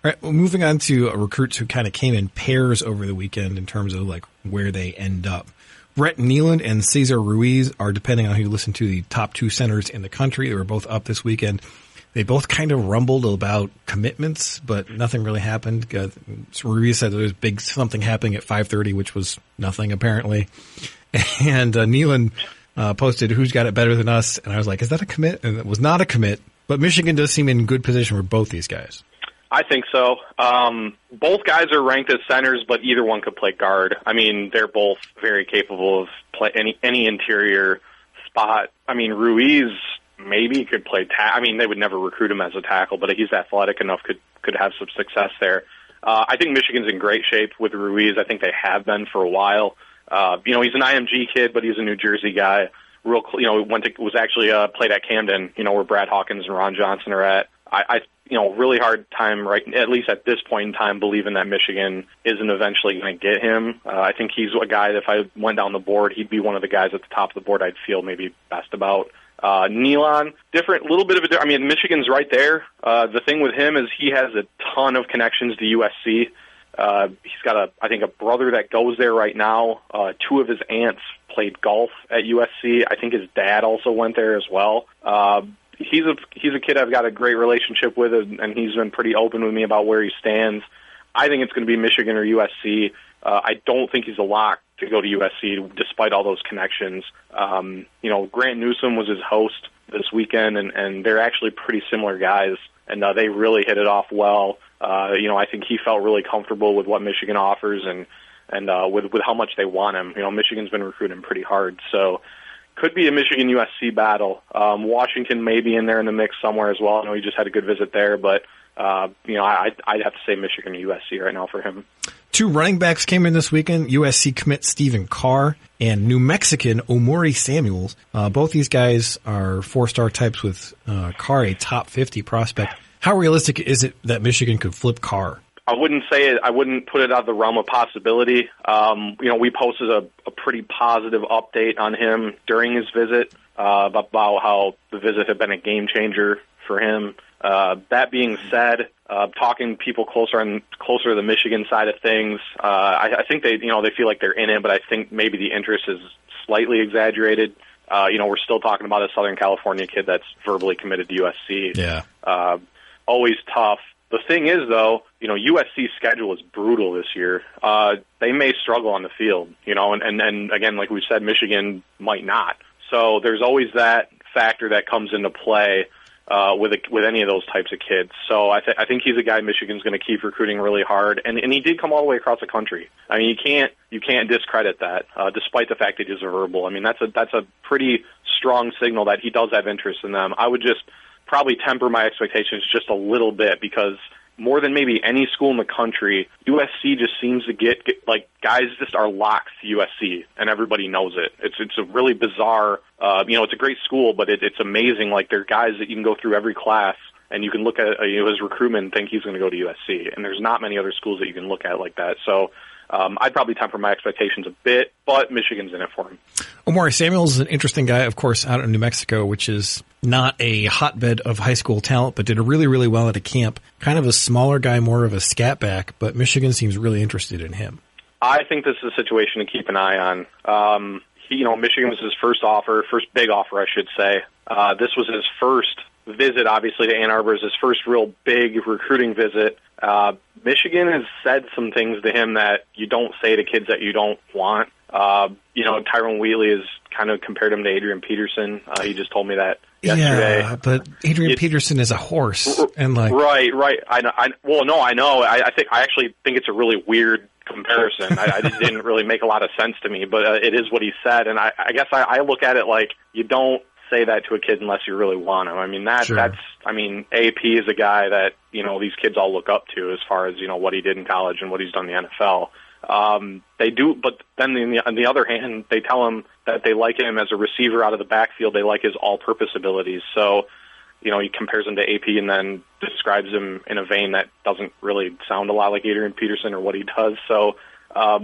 right, well, moving on to uh, recruits who kind of came in pairs over the weekend in terms of like where they end up. Brett Nealand and Cesar Ruiz are, depending on who you listen to, the top two centers in the country. They were both up this weekend. They both kind of rumbled about commitments, but nothing really happened. Uh, Ruiz said there was big something happening at five thirty, which was nothing apparently. And uh, Nealand uh, posted, "Who's got it better than us?" And I was like, "Is that a commit?" And it was not a commit. But Michigan does seem in good position for both these guys. I think so. Um, both guys are ranked as centers, but either one could play guard. I mean, they're both very capable of play any any interior spot. I mean, Ruiz maybe could play tackle. I mean, they would never recruit him as a tackle, but he's athletic enough, could could have some success there. Uh, I think Michigan's in great shape with Ruiz. I think they have been for a while. Uh, you know, he's an I M G kid, but he's a New Jersey guy. Real, you know, went to was actually uh, played at Camden. You know, where Brad Hawkins and Ron Johnson are at. I, I you know, really hard time, right, at least at this point in time, believing that Michigan isn't eventually going to get him. Uh, I think he's a guy that if I went down the board, he'd be one of the guys at the top of the board I'd feel maybe best about. Uh, Nealon, different, little bit of a, I mean, Michigan's right there. Uh, the thing with him is he has a ton of connections to U S C. Uh, he's got a, I think, a brother that goes there right now. Uh, two of his aunts played golf at U S C. I think his dad also went there as well. Uh, He's a he's a kid I've got a great relationship with, and he's been pretty open with me about where he stands. I think it's going to be Michigan or U S C. Uh, I don't think he's a lock to go to U S C, despite all those connections. Um, you know, Grant Newsome was his host this weekend, and, and they're actually pretty similar guys, and uh, they really hit it off well. Uh, you know, I think he felt really comfortable with what Michigan offers, and and uh, with with how much they want him. You know, Michigan's been recruiting him pretty hard, so. Could be a Michigan U S C battle. Um, Washington may be in there in the mix somewhere as well. I know he just had a good visit there, but uh, you know, I, I'd have to say Michigan or U S C right now for him. Two running backs came in this weekend. U S C commit Stephen Carr and New Mexican Omori Samuels. Uh, both these guys are four-star types with uh, Carr a top fifty prospect. How realistic is it that Michigan could flip Carr? I wouldn't say it. I wouldn't put it out of the realm of possibility. Um, you know, we posted a, a pretty positive update on him during his visit uh, about how the visit had been a game changer for him. Uh, that being said, uh, talking to people closer and closer to the Michigan side of things, uh, I, I think they, you know, they feel like they're in it, but I think maybe the interest is slightly exaggerated. Uh, you know, we're still talking about a Southern California kid that's verbally committed to U S C. Yeah. Uh, always tough. The thing is, though, you know, U S C's schedule is brutal this year. Uh, they may struggle on the field, you know, and, and, and again, like we said, Michigan might not. So there's always that factor that comes into play uh, with a, with any of those types of kids. So I, th- I think he's a guy Michigan's going to keep recruiting really hard, and, and he did come all the way across the country. I mean, you can't you can't discredit that, uh, despite the fact that he's a verbal. I mean, that's a that's a pretty strong signal that he does have interest in them. I would just probably temper my expectations just a little bit, because more than maybe any school in the country, U S C just seems to get, get like guys just are locked to U S C, and everybody knows it. It's it's a really bizarre, uh, you know, it's a great school, but it, it's amazing. Like, there are guys that you can go through every class, and you can look at uh, you know, his recruitment and think he's going to go to U S C, and there's not many other schools that you can look at like that. So um, I'd probably temper my expectations a bit, but Michigan's in it for him. Omori Samuels is an interesting guy, of course, out in New Mexico, which is not a hotbed of high school talent, but did really, really well at a camp. Kind of a smaller guy, more of a scat back, but Michigan seems really interested in him. I think this is a situation to keep an eye on. Um, he, you know, Michigan was his first offer, first big offer, I should say. Uh, this was his first visit, obviously, to Ann Arbor. Is his first real big recruiting visit. Uh, Michigan has said some things to him that you don't say to kids that you don't want. Uh, you know, Tyrone Wheatley has kind of compared him to Adrian Peterson. Uh, he just told me that yesterday. Yeah, but Adrian it, Peterson is a horse, and like right, right. I, I well, no, I know. I, I think I actually think it's a really weird comparison. I, I didn't really make a lot of sense to me, but uh, it is what he said, and I, I guess I, I look at it like you don't say that to a kid unless you really want him. I mean, that sure. that's. I mean, A P is a guy that you know these kids all look up to as far as you know what he did in college and what he's done in the N F L. Um, they do, but then on the, on the other hand, they tell him that they like him as a receiver out of the backfield. They like his all-purpose abilities. So, you know, he compares him to A P and then describes him in a vein that doesn't really sound a lot like Adrian Peterson or what he does. So, um,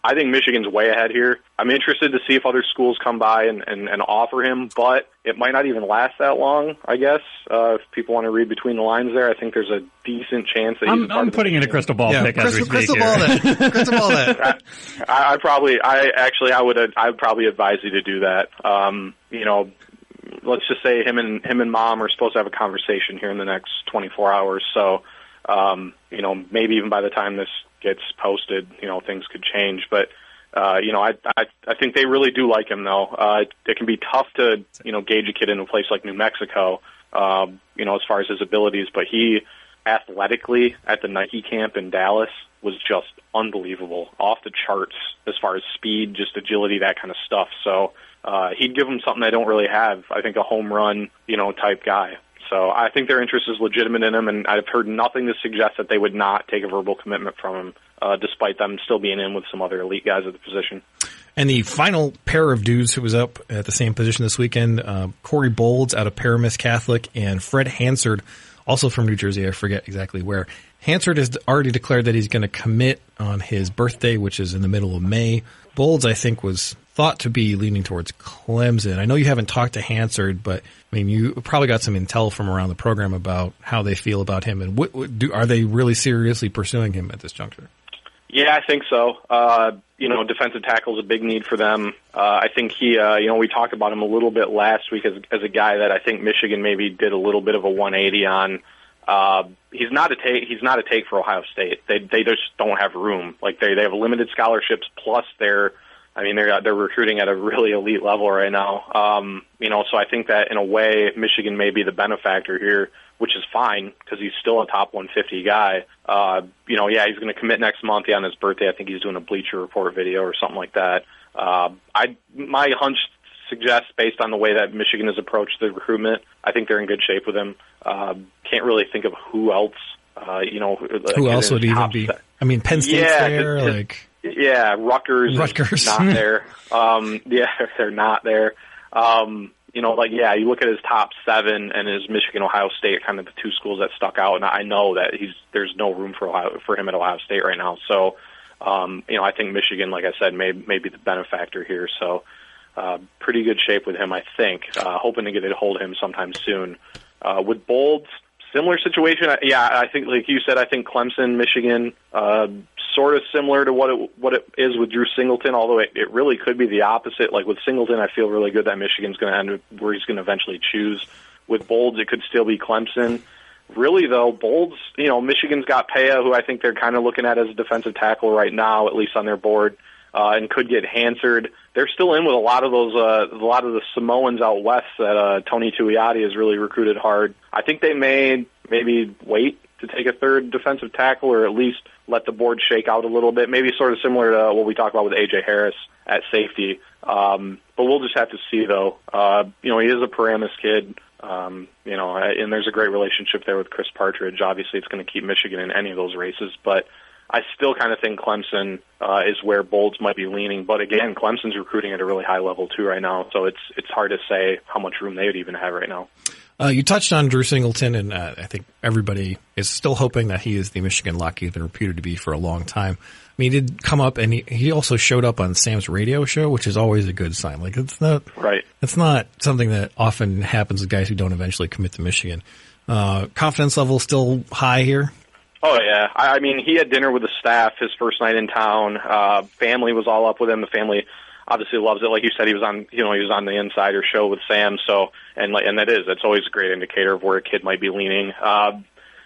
I think Michigan's way ahead here. I'm interested to see if other schools come by and, and, and offer him, but it might not even last that long, I guess. Uh, if people want to read between the lines there, I think there's a decent chance that he's I'm, part I'm of putting in a Michigan. crystal ball Yeah, pick as we crystal, speak crystal here. ball that. Crystal ball that. I, I probably, I actually, I would, I would probably advise you to do that. Um, you know, let's just say him and him and mom are supposed to have a conversation here in the next twenty-four hours. So, um, you know, maybe even by the time this gets posted, you know, things could change. But, uh, you know, I, I, I think they really do like him, though. Uh, it, it can be tough to, you know, gauge a kid in a place like New Mexico, um, you know, as far as his abilities. But he, athletically, at the Nike camp in Dallas, was just unbelievable, off the charts as far as speed, just agility, that kind of stuff. So uh, he'd give them something they don't really have. I think a home run, you know, type guy. So I think their interest is legitimate in him, and I've heard nothing to suggest that they would not take a verbal commitment from him, uh, despite them still being in with some other elite guys at the position. And the final pair of dudes who was up at the same position this weekend, uh, Corey Bolds out of Paramus Catholic and Fred Hansard, also from New Jersey. I forget exactly where. Hansard has already declared that he's going to commit on his birthday, which is in the middle of May. Bolds, I think, was thought to be leaning towards Clemson. I know you haven't talked to Hansard, but I mean, you probably got some intel from around the program about how they feel about him, and what, what do, are they really seriously pursuing him at this juncture? Yeah, I think so. Uh, you know, defensive tackle is a big need for them. Uh, I think he, uh, you know, we talked about him a little bit last week as, as a guy that I think Michigan maybe did a little bit of a one eighty on. Uh, he's not a take. He's not a take for Ohio State. They they just don't have room. Like they they have limited scholarships. Plus they're, I mean they're they're recruiting at a really elite level right now. Um, you know, so I think that in a way Michigan may be the benefactor here, which is fine because he's still a top one fifty guy. Uh, you know, yeah, he's going to commit next month. Yeah, on his birthday, I think he's doing a Bleacher Report video or something like that. Uh, I my hunch suggests, based on the way that Michigan has approached the recruitment, I think they're in good shape with him. Uh, can't really think of who else. Uh, you know, who else would even be? Set. I mean, Penn State's yeah, there. his, like, yeah, Rutgers, Rutgers. is not there. Um, yeah, they're not there. Um, you know, like yeah, you look at his top seven and his Michigan, Ohio State, kind of the two schools that stuck out. And I know that he's there's no room for Ohio, for him at Ohio State right now. So, um, you know, I think Michigan, like I said, may may be the benefactor here. So. Uh, pretty good shape with him, I think. Uh, hoping to get a hold of him sometime soon. Uh, with Bolds, similar situation. Yeah, I think, like you said, I think Clemson, Michigan, uh, sort of similar to what it what it is with Drew Singleton. Although it, it really could be the opposite. Like with Singleton, I feel really good that Michigan's going to end up where he's going to eventually choose. With Bolds, it could still be Clemson. Really, though, Bolds, you know, Michigan's got Pea, who I think they're kind of looking at as a defensive tackle right now, at least on their board. Uh, and could get Hansard. They're still in with a lot of those, uh, a lot of the Samoans out west that uh, Tony Tuioti has really recruited hard. I think they may maybe wait to take a third defensive tackle, or at least let the board shake out a little bit. Maybe sort of similar to what we talked about with A J Harris at safety. Um, but we'll just have to see, though. Uh, you know, he is a Paramus kid. Um, you know, and there's a great relationship there with Chris Partridge. Obviously, it's going to keep Michigan in any of those races, but I still kind of think Clemson uh, is where Bolds might be leaning. But again, Clemson's recruiting at a really high level too right now, so it's it's hard to say how much room they would even have right now. Uh, you touched on Drew Singleton, and uh, I think everybody is still hoping that he is the Michigan lock he's been reputed to be for a long time. I mean, he did come up, and he, he also showed up on Sam's radio show, which is always a good sign. Like it's not right. It's not something that often happens with guys who don't eventually commit to Michigan. Uh, confidence level still high here. Oh, yeah. I, I mean, he had dinner with the staff his first night in town. Uh, family was all up with him. The family obviously loves it. Like you said, he was on, you know, he was on the Insider show with Sam. So, and like, and that is, that's always a great indicator of where a kid might be leaning. Uh,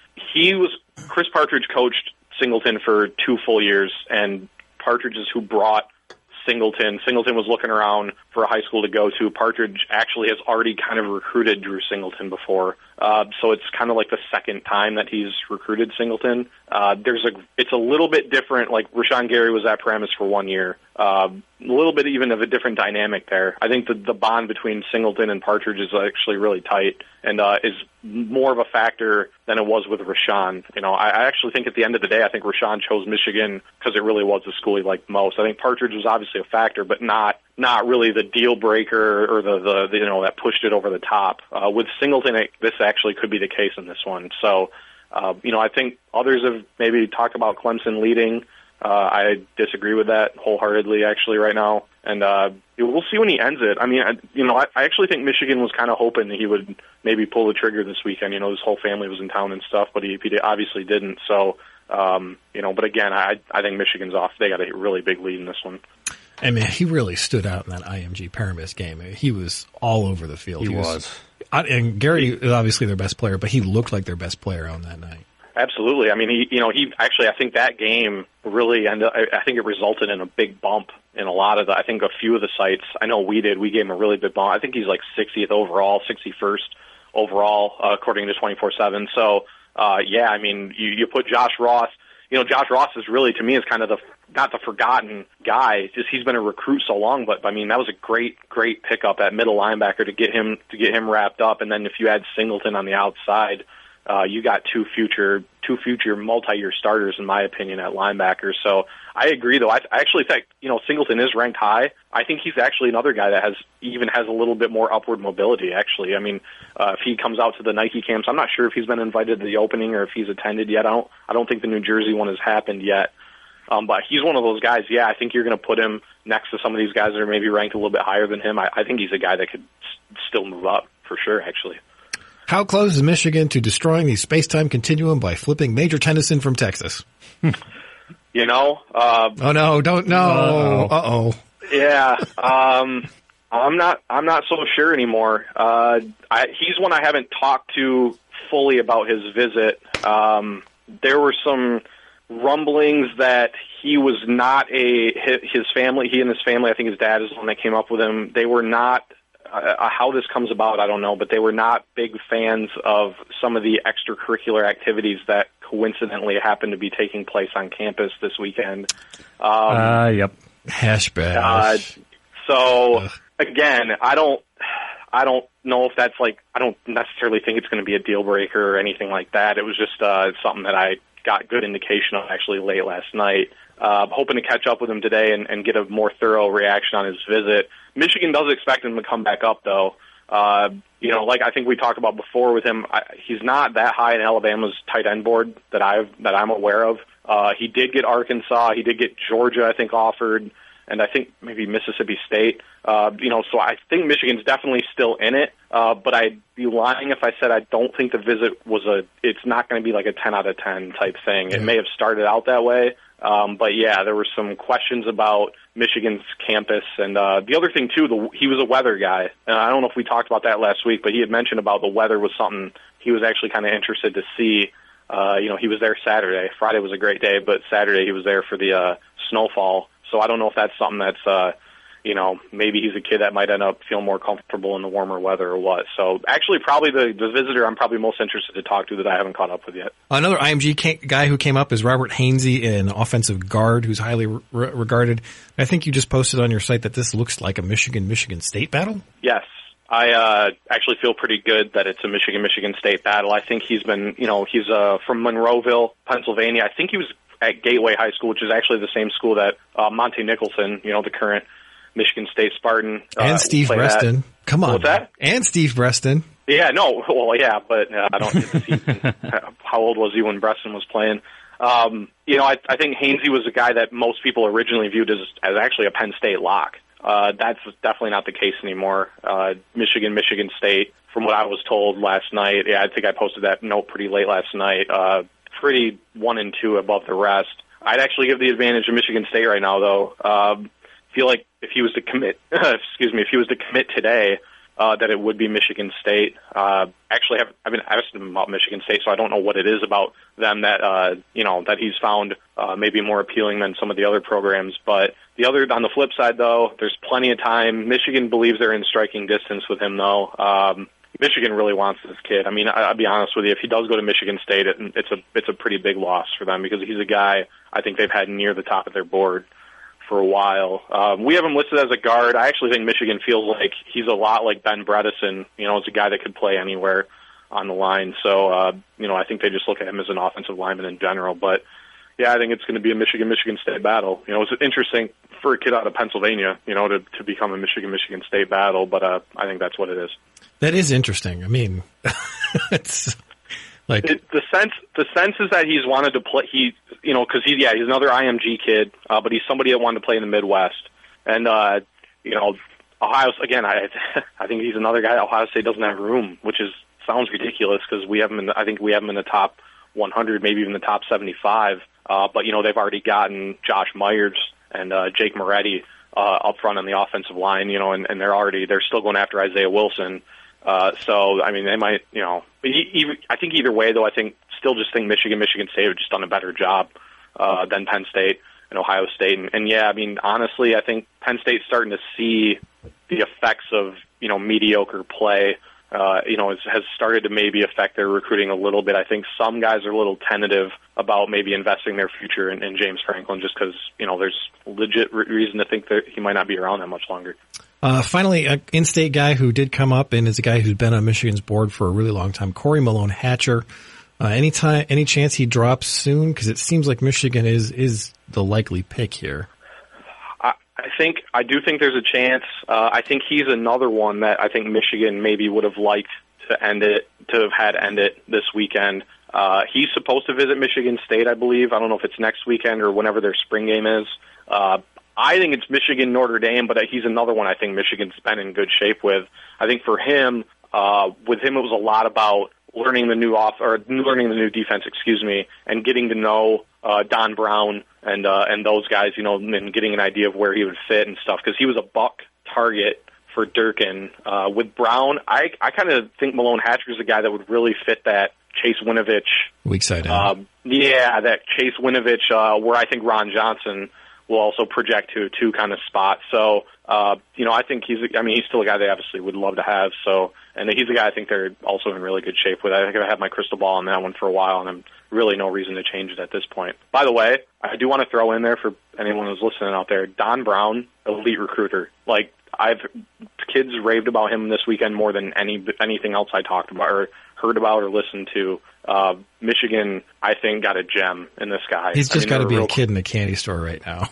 he was, Chris Partridge coached Singleton for two full years, and Partridge is who brought Singleton. Singleton was looking around for a high school to go to. Partridge actually has already kind of recruited Drew Singleton before. Uh, so it's kind of like the second time that he's recruited Singleton. Uh, there's a, it's a little bit different. Like Rashawn Gary was at Paramus for one year. Uh, a little bit even of a different dynamic there. I think the, the bond between Singleton and Partridge is actually really tight, and uh, is more of a factor than it was with Rashawn. You know, I, I actually think at the end of the day, I think Rashawn chose Michigan because it really was the school he liked most. I think Partridge was obviously a factor, but not not really the deal breaker or the, the, the you know that pushed it over the top. Uh, with Singleton, it, this actually could be the case in this one. So, uh, you know, I think others have maybe talked about Clemson leading. Uh, I disagree with that wholeheartedly, actually, right now. And uh, we'll see when he ends it. I mean, I, you know, I, I actually think Michigan was kind of hoping that he would maybe pull the trigger this weekend. You know, his whole family was in town and stuff, but he, he obviously didn't. So, um, you know, but again, I, I think Michigan's off. They got a really big lead in this one. I mean, he really stood out in that I M G Paramus game. I mean, he was all over the field. He, he was. was. I, and Gary is obviously their best player, but he looked like their best player on that night. Absolutely. I mean, he, you know, he actually, I think that game really ended, I, I think it resulted in a big bump in a lot of the, I think a few of the sites, I know we did, we gave him a really big bump. I think he's like sixtieth overall, sixty-first overall, uh, according to twenty-four seven. So, uh, yeah, I mean, you, you put Josh Ross, you know, Josh Ross is really, to me, is kind of the, not the forgotten guy, just he's been a recruit so long, but I mean, that was a great, great pickup at middle linebacker to get him, to get him wrapped up. And then if you add Singleton on the outside, Uh, you got two future, two future multi-year starters, in my opinion, at linebacker. So I agree, though. I, I actually think, you know, Singleton is ranked high. I think he's actually another guy that has even has a little bit more upward mobility. Actually, I mean, uh, if he comes out to the Nike camps, I'm not sure if he's been invited to the opening or if he's attended yet. I don't, I don't think the New Jersey one has happened yet. Um, but he's one of those guys. Yeah, I think you're going to put him next to some of these guys that are maybe ranked a little bit higher than him. I, I think he's a guy that could s- still move up for sure. Actually. How close is Michigan to destroying the space-time continuum by flipping Major Tennyson from Texas? You know? Uh, oh no! Don't no! Uh oh! Yeah, um, I'm not. I'm not so sure anymore. Uh, I, he's one I haven't talked to fully about his visit. Um, there were some rumblings that he was not a his family. He and his family. I think his dad is the one that came up with him. They were not. Uh, how this comes about, I don't know, but they were not big fans of some of the extracurricular activities that coincidentally happened to be taking place on campus this weekend. Um, uh, yep. Hash bash. Uh, so Ugh. again, I don't, I don't know if that's like, I don't necessarily think it's going to be a deal breaker or anything like that. It was just uh, something that I got good indication of actually late last night. Uh, hoping to catch up with him today and, and get a more thorough reaction on his visit. Michigan does expect him to come back up, though. Uh, you know, like I think we talked about before with him, I, he's not that high in Alabama's tight end board that I've that I'm aware of. Uh, he did get Arkansas, he did get Georgia, I think, offered, and I think maybe Mississippi State. Uh, you know, so I think Michigan's definitely still in it. Uh, but I'd be lying if I said I don't think the visit was a. It's not going to be like a ten out of ten type thing. It may have started out that way. Um, but yeah, there were some questions about Michigan's campus, and uh, the other thing too, the, he was a weather guy. And I don't know if we talked about that last week, but he had mentioned about the weather was something he was actually kind of interested to see. Uh, you know, he was there Saturday. Friday was a great day, but Saturday he was there for the uh, snowfall. So I don't know if that's something that's, uh, you know, maybe he's a kid that might end up feeling more comfortable in the warmer weather or what. So actually probably the, the visitor I'm probably most interested to talk to that I haven't caught up with yet. Another I M G guy who came up is Robert Hainsey, an offensive guard who's highly re- regarded. I think you just posted on your site that this looks like a Michigan-Michigan State battle? Yes. I uh, actually feel pretty good that it's a Michigan-Michigan State battle. I think he's been, you know, he's uh, from Monroeville, Pennsylvania. I think he was at Gateway High School, which is actually the same school that uh, Monte Nicholson, you know, the current Michigan State Spartan. Uh, and Steve Breston. At. Come on. What's that? And Steve Breston. Yeah, no, well, yeah, but uh, I don't get to see how old was he when Breston was playing. Um, you know, I, I think Hainsey was a guy that most people originally viewed as, as actually a Penn State lock. Uh, that's definitely not the case anymore. Uh, Michigan, Michigan State, from what I was told last night, yeah, I think I posted that note pretty late last night, uh, pretty one and two above the rest. I'd actually give the advantage of Michigan State right now, though. Um, feel like if he was to commit, excuse me, if he was to commit today, uh, that it would be Michigan State. Uh, actually, I've, I've been asked him about Michigan State, so I don't know what it is about them that, uh, you know, that he's found, uh, maybe more appealing than some of the other programs. But the other, on the flip side, though, there's plenty of time. Michigan believes they're in striking distance with him, though. Um, Michigan really wants this kid. I mean, I, I'll be honest with you. If he does go to Michigan State, it, it's a, it's a pretty big loss for them because he's a guy I think they've had near the top of their board for a while. Um, we have him listed as a guard. I actually think Michigan feels like he's a lot like Ben Bredesen. You know, it's a guy that could play anywhere on the line. So, uh, you know, I think they just look at him as an offensive lineman in general. But, yeah, I think it's going to be a Michigan-Michigan State battle. You know, it's interesting for a kid out of Pennsylvania, you know, to, to become a Michigan-Michigan State battle. But uh, I think that's what it is. That is interesting. I mean, it's Like it, the sense, the sense is that he's wanted to play. He, you know, because he, yeah, he's another I M G kid, uh, but he's somebody that wanted to play in the Midwest, and uh, you know, Ohio again. I, I think he's another guy that Ohio State doesn't have room, which is sounds ridiculous because we have him in. The, I think we have him in the top one hundred, maybe even the top seventy-five. Uh, but you know, they've already gotten Josh Myers and uh, Jake Moretti uh, up front on the offensive line. You know, and, and they're already they're still going after Isaiah Wilson. Uh, so I mean, they might, you know, even, I think either way though, I think still just think Michigan, Michigan State have just done a better job uh, than Penn State and Ohio State. And, and yeah, I mean, honestly, I think Penn State's starting to see the effects of, you know, mediocre play. Uh, you know, it has started to maybe affect their recruiting a little bit. I think some guys are a little tentative about maybe investing their future in, in James Franklin just because, you know, there's legit re- reason to think that he might not be around that much longer. Uh, finally, an in-state guy who did come up and is a guy who's been on Michigan's board for a really long time, Corey Malone Hatcher. Uh, any time, any chance he drops soon? Because it seems like Michigan is is the likely pick here. I, I think I do think there's a chance. Uh, I think he's another one that I think Michigan maybe would have liked to end it, to have had end it this weekend. Uh, he's supposed to visit Michigan State, I believe. I don't know if it's next weekend or whenever their spring game is. Uh, I think it's Michigan, Notre Dame, but he's another one I think Michigan's been in good shape with. I think for him, uh, with him, it was a lot about learning the new off or learning the new defense, excuse me, and getting to know uh, Don Brown and uh, and those guys, you know, and getting an idea of where he would fit and stuff because he was a buck target for Durkin. Uh, with Brown, I I kind of think Malone Hatcher is a guy that would really fit that Chase Winovich weak side. Um, yeah, that Chase Winovich, uh, where I think Ron Johnson will also project to two kind of spots. So, uh, you know, I think he's, I mean, he's still a guy they obviously would love to have. So, and he's a guy I think they're also in really good shape with. I think I've had my crystal ball on that one for a while, and I'm really no reason to change it at this point. By the way, I do want to throw in there for anyone who's listening out there, Don Brown, elite recruiter. Like, I've, kids raved about him this weekend more than any anything else I talked about or heard about or listened to. Uh, Michigan, I think, got a gem in this guy. He's just I mean, got to be real, a kid in a candy store right now.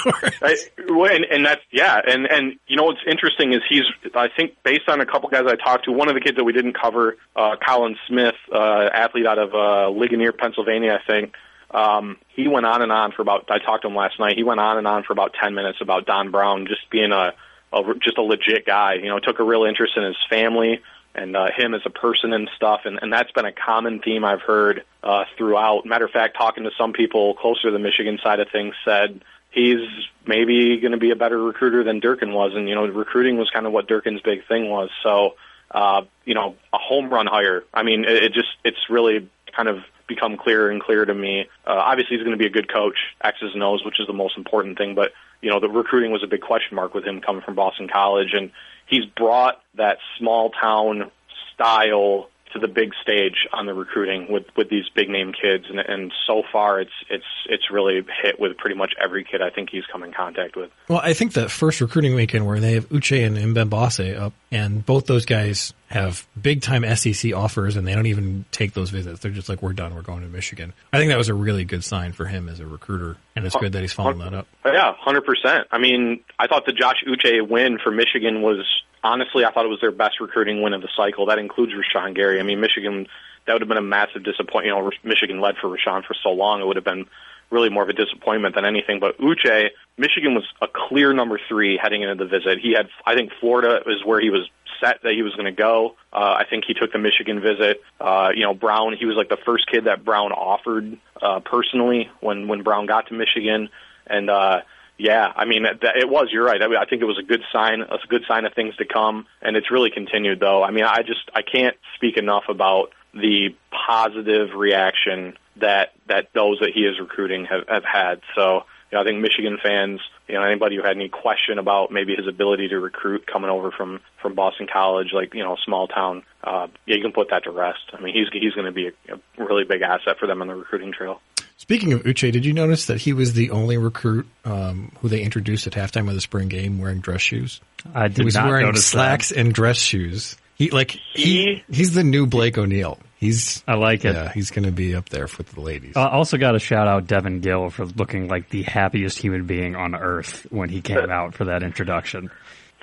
I, and, and that's, yeah, and, and you know what's interesting is he's, I think, based on a couple guys I talked to, one of the kids that we didn't cover, uh, Colin Smith, uh, athlete out of uh, Ligonier, Pennsylvania, I think, um, he went on and on for about, I talked to him last night, he went on and on for about ten minutes about Don Brown just being a, a just a legit guy. You know, took a real interest in his family and uh, him as a person and stuff, and, and that's been a common theme I've heard uh, throughout. Matter of fact, talking to some people closer to the Michigan side of things said he's maybe going to be a better recruiter than Durkin was, and, you know, recruiting was kind of what Durkin's big thing was. So, uh, you know, a home run hire. I mean, it, it just, it's really kind of become clearer and clearer to me. Uh, obviously, he's going to be a good coach, X's and O's, which is the most important thing, but, you know, the recruiting was a big question mark with him coming from Boston College, and he's brought that small town style to the big stage on the recruiting with, with these big name kids, and, and so far it's it's it's really hit with pretty much every kid I think he's come in contact with. Well, I think the first recruiting weekend where they have Uche and Mbembase up, and both those guys have big time S E C offers, and they don't even take those visits. They're just like, we're done, we're going to Michigan. I think that was a really good sign for him as a recruiter, and it's good that he's following that up. Yeah, one hundred percent. I mean, I thought the Josh Uche win for Michigan was, honestly, I thought it was their best recruiting win of the cycle. That includes Rashawn Gary. I mean, Michigan, that would have been a massive disappointment. You know, Michigan led for Rashawn for so long. It would have been really more of a disappointment than anything. But Uche, Michigan was a clear number three heading into the visit. He had, I think Florida is where he was set that he was going to go. Uh, I think he took the Michigan visit. Uh, you know, Brown, he was like the first kid that Brown offered uh, personally when, when Brown got to Michigan. And, uh, yeah, I mean, it was, you're right. I mean, I think it was a good sign, a good sign of things to come, and it's really continued, though. I mean, I just, I can't speak enough about the positive reaction that, that those that he is recruiting have, have had. So, you know, I think Michigan fans, you know, anybody who had any question about maybe his ability to recruit coming over from, from Boston College, like, you know, small town, uh, yeah, you can put that to rest. I mean, he's, he's going to be a, a really big asset for them on the recruiting trail. Speaking of Uche, did you notice that he was the only recruit um, who they introduced at halftime of the spring game wearing dress shoes? I did he was not wearing notice slacks that. and dress shoes. He like he, He- he's the new Blake O'Neal. He's I like it. yeah, he's going to be up there with the ladies. I also got to shout out Devin Gill for looking like the happiest human being on earth when he came out for that introduction.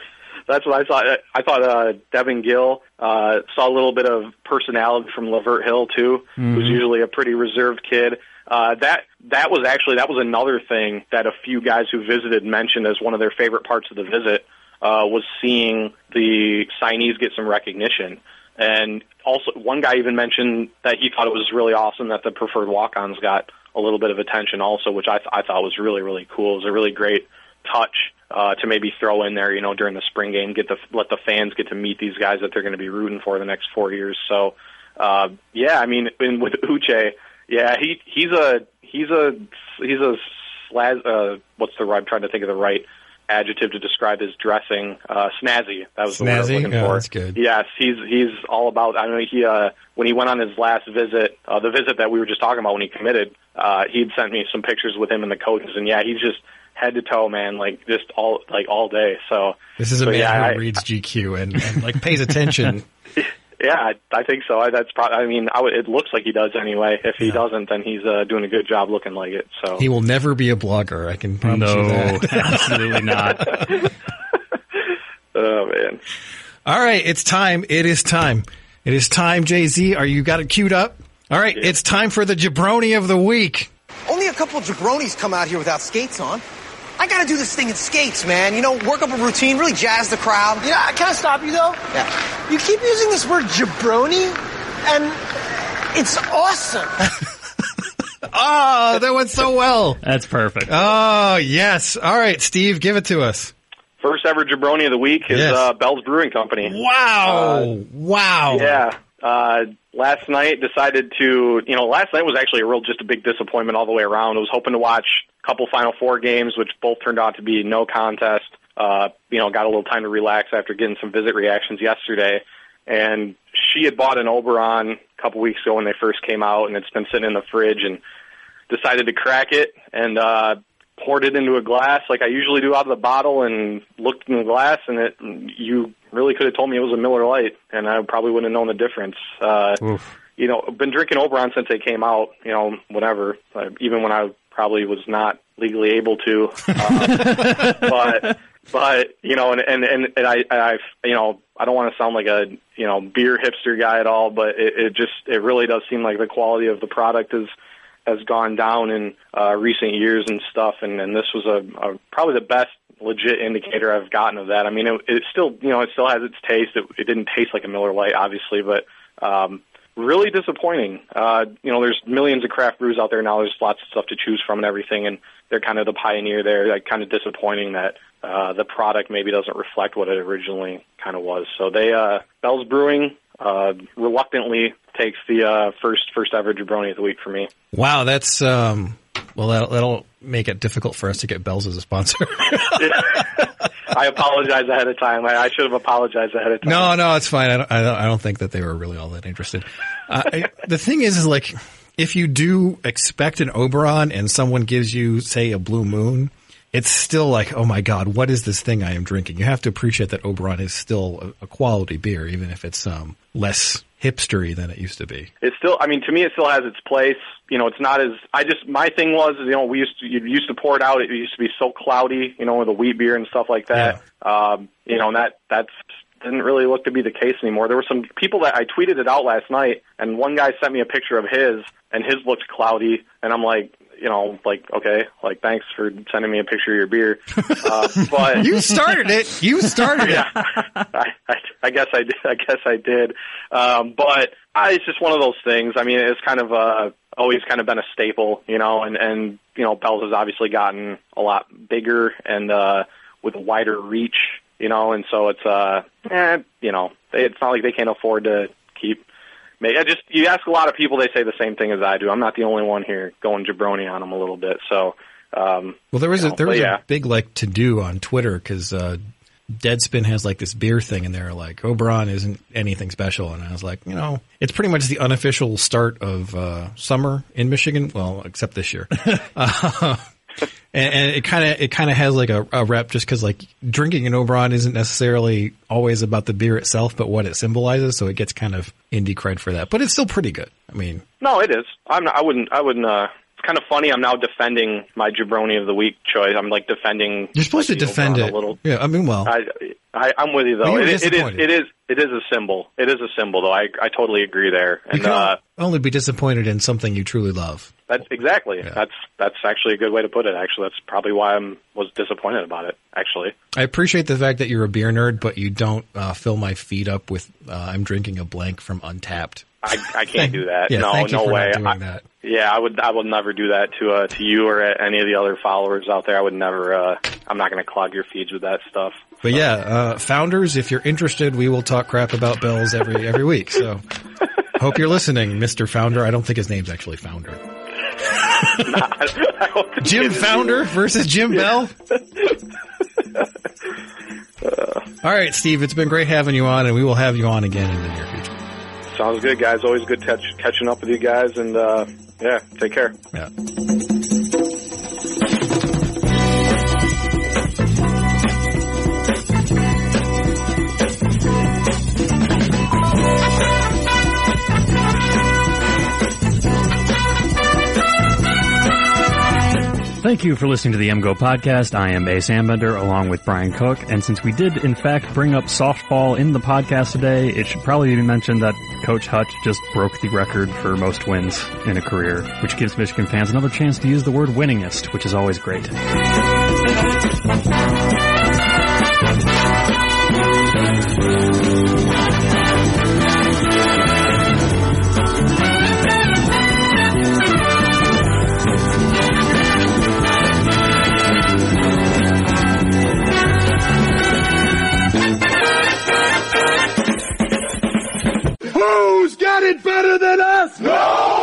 That's what I thought. I thought uh, Devin Gill uh, saw a little bit of personality from Lavert Hill too, Mm-hmm. who's usually a pretty reserved kid. Uh, that that was actually that was another thing that a few guys who visited mentioned as one of their favorite parts of the visit uh, was seeing the signees get some recognition. And also, one guy even mentioned that he thought it was really awesome that the preferred walk-ons got a little bit of attention also, which I, th- I thought was really, really cool. It was a really great touch uh, to maybe throw in there, you know, during the spring game, get the let the fans get to meet these guys that they're going to be rooting for the next four years. So, uh, yeah, I mean, in, with Uche, yeah, he he's a he's a he's a slaz, uh, what's the I'm trying to think of the right adjective to describe his dressing. Uh, snazzy. That was the word I was Snazzy? looking Yeah, for. that's good. Yes, he's he's all about. I mean, he uh, when he went on his last visit, uh, the visit that we were just talking about when he committed, uh, he'd sent me some pictures with him and the coaches, and yeah, he's just head to toe, man, like just all like all day. So This is a so, man yeah, who I- reads G Q and, and like pays attention. Yeah, I, I think so. I, that's probably. I mean, I would, it looks like he does anyway. If he Yeah. doesn't, then he's uh, doing a good job looking like it. So He will never be a blogger. I can promise you No, that. absolutely not. oh man. All right, it's time. It is time. It is time, Jay Z. Are you got it queued up? All right, it's time for the jabroni of the week. Only a couple of jabronis come out here without skates on. I gotta do this thing in skates, man. You know, work up a routine, really jazz the crowd. Yeah, can I stop you though? Yeah. You keep using this word jabroni, and it's awesome. Oh, that went so well. That's perfect. Oh, yes. All right, Steve, give it to us. First ever jabroni of the week is Yes. uh, Bell's Brewing Company. Wow. Uh, wow. Yeah. Uh, last night decided to, you know, last night was actually a real, just a big disappointment all the way around. I was hoping to watch a couple Final Four games, which both turned out to be no contest. Uh, you know, got a little time to relax after getting some visit reactions yesterday. And she had bought an Oberon a couple weeks ago when they first came out, and it's been sitting in the fridge, and decided to crack it and, uh, poured it into a glass like I usually do out of the bottle and looked in the glass, and it, you really could have told me it was a Miller Lite, and I probably wouldn't have known the difference. Uh, you know, been drinking Oberon since they came out, you know, whatever, uh, even when I probably was not legally able to. Uh, but, but, you know, and, and, and, and I, I, you know, I don't want to sound like a, you know, beer hipster guy at all, but it, it just, it really does seem like the quality of the product is, has gone down in uh, recent years and stuff, and, and this was a, a probably the best legit indicator I've gotten of that. I mean, it, it still, you know, it still has its taste. It, it didn't taste like a Miller Lite, obviously, but um, really disappointing. Uh, you know, there's millions of craft brews out there now. There's lots of stuff to choose from and everything, and they're kind of the pioneer there. Like, kind of disappointing that uh, the product maybe doesn't reflect what it originally kind of was. So they, uh, Bell's Brewing, uh, reluctantly takes the uh, first first ever jabroni of the week for me. Wow, that's, um, well, that'll, that'll make it difficult for us to get Bell's as a sponsor. I apologize ahead of time. I, I should have apologized ahead of time. No, no, it's fine. I don't, I don't, I don't think that they were really all that interested. Uh, I, the thing is, is like, if you do expect an Oberon and someone gives you, say, a Blue Moon, it's still like, oh my God, what is this thing I am drinking? You have to appreciate that Oberon is still a, a quality beer, even if it's um, less hipstery than it used to be. It's still, I mean, to me, it still has its place. You know, it's not as, I just, my thing was, you know, we used to, you used to pour it out. It used to be so cloudy, you know, with the wheat beer and stuff like that. Um, you know, and that, that's, didn't really look to be the case anymore. There were some people that I tweeted it out last night, and one guy sent me a picture of his, and his looked cloudy, and I'm like, you know, like, okay, like, thanks for sending me a picture of your beer. Uh, but You started it. You started it. yeah, I, I, I guess I did. I guess I did. Um, but uh, it's just one of those things. I mean, it's kind of uh, always kind of been a staple, you know, and, and, you know, Bell's has obviously gotten a lot bigger and uh, with a wider reach, you know, and so it's, uh, eh, you know, it's not like they can't afford to keep. I just, you ask a lot of people, they say the same thing as I do. I'm not the only one here going jabroni on them a little bit. So, um, Well, there was you a know, there was but yeah. a big like to do on Twitter because uh, Deadspin has like this beer thing, and they're like, Oberon isn't anything special, and I was like, you know, it's pretty much the unofficial start of uh, summer in Michigan. Well, except this year. uh, And, and it kind of it kind of has like a, a rep just because like drinking an Oberon isn't necessarily always about the beer itself, but what it symbolizes. So it gets kind of indie cred for that, but it's still pretty good. I mean, No, it is. I'm not, I wouldn't. I wouldn't. Uh, it's kind of funny. I'm now defending my jabroni of the week choice. I'm like defending. you're supposed like, to the defend Oberon it. a little. Yeah, I mean, well, I, I, I'm with you though. Well, you were it, it is. disappointed. It is. It is a symbol. It is a symbol, though. I I totally agree there. You And can uh, only be disappointed in something you truly love. that's exactly. That's that's actually a good way to put it. Actually, that's probably why I was disappointed about it. Actually, I appreciate the fact that you're a beer nerd, but you don't uh, fill my feed up with uh, I'm drinking a blank from Untapped. I I can't do that. Yeah, no, thank you no for way. not doing I, that. Yeah, I would. I would never do that to uh, to you or any of the other followers out there. I would never. Uh, I'm not going to clog your feeds with that stuff. But yeah, uh, founders, if you're interested, we will talk crap about bells every every week. So hope you're listening, Mister Founder. I don't think his name's actually Founder. Nah, I don't think Jim it is Founder either. versus Jim Bell. All right, Steve, it's been great having you on, and we will have you on again in the near future. Sounds good, guys. Always good catch, catching up with you guys, and uh, yeah, take care. Yeah. Thank you for listening to the M Go podcast. I am Ace Ambender along with Brian Cook. And since we did, in fact, bring up softball in the podcast today, it should probably be mentioned that Coach Hutch just broke the record for most wins in a career, which gives Michigan fans another chance to use the word winningest, which is always great. Who's got it better than us? No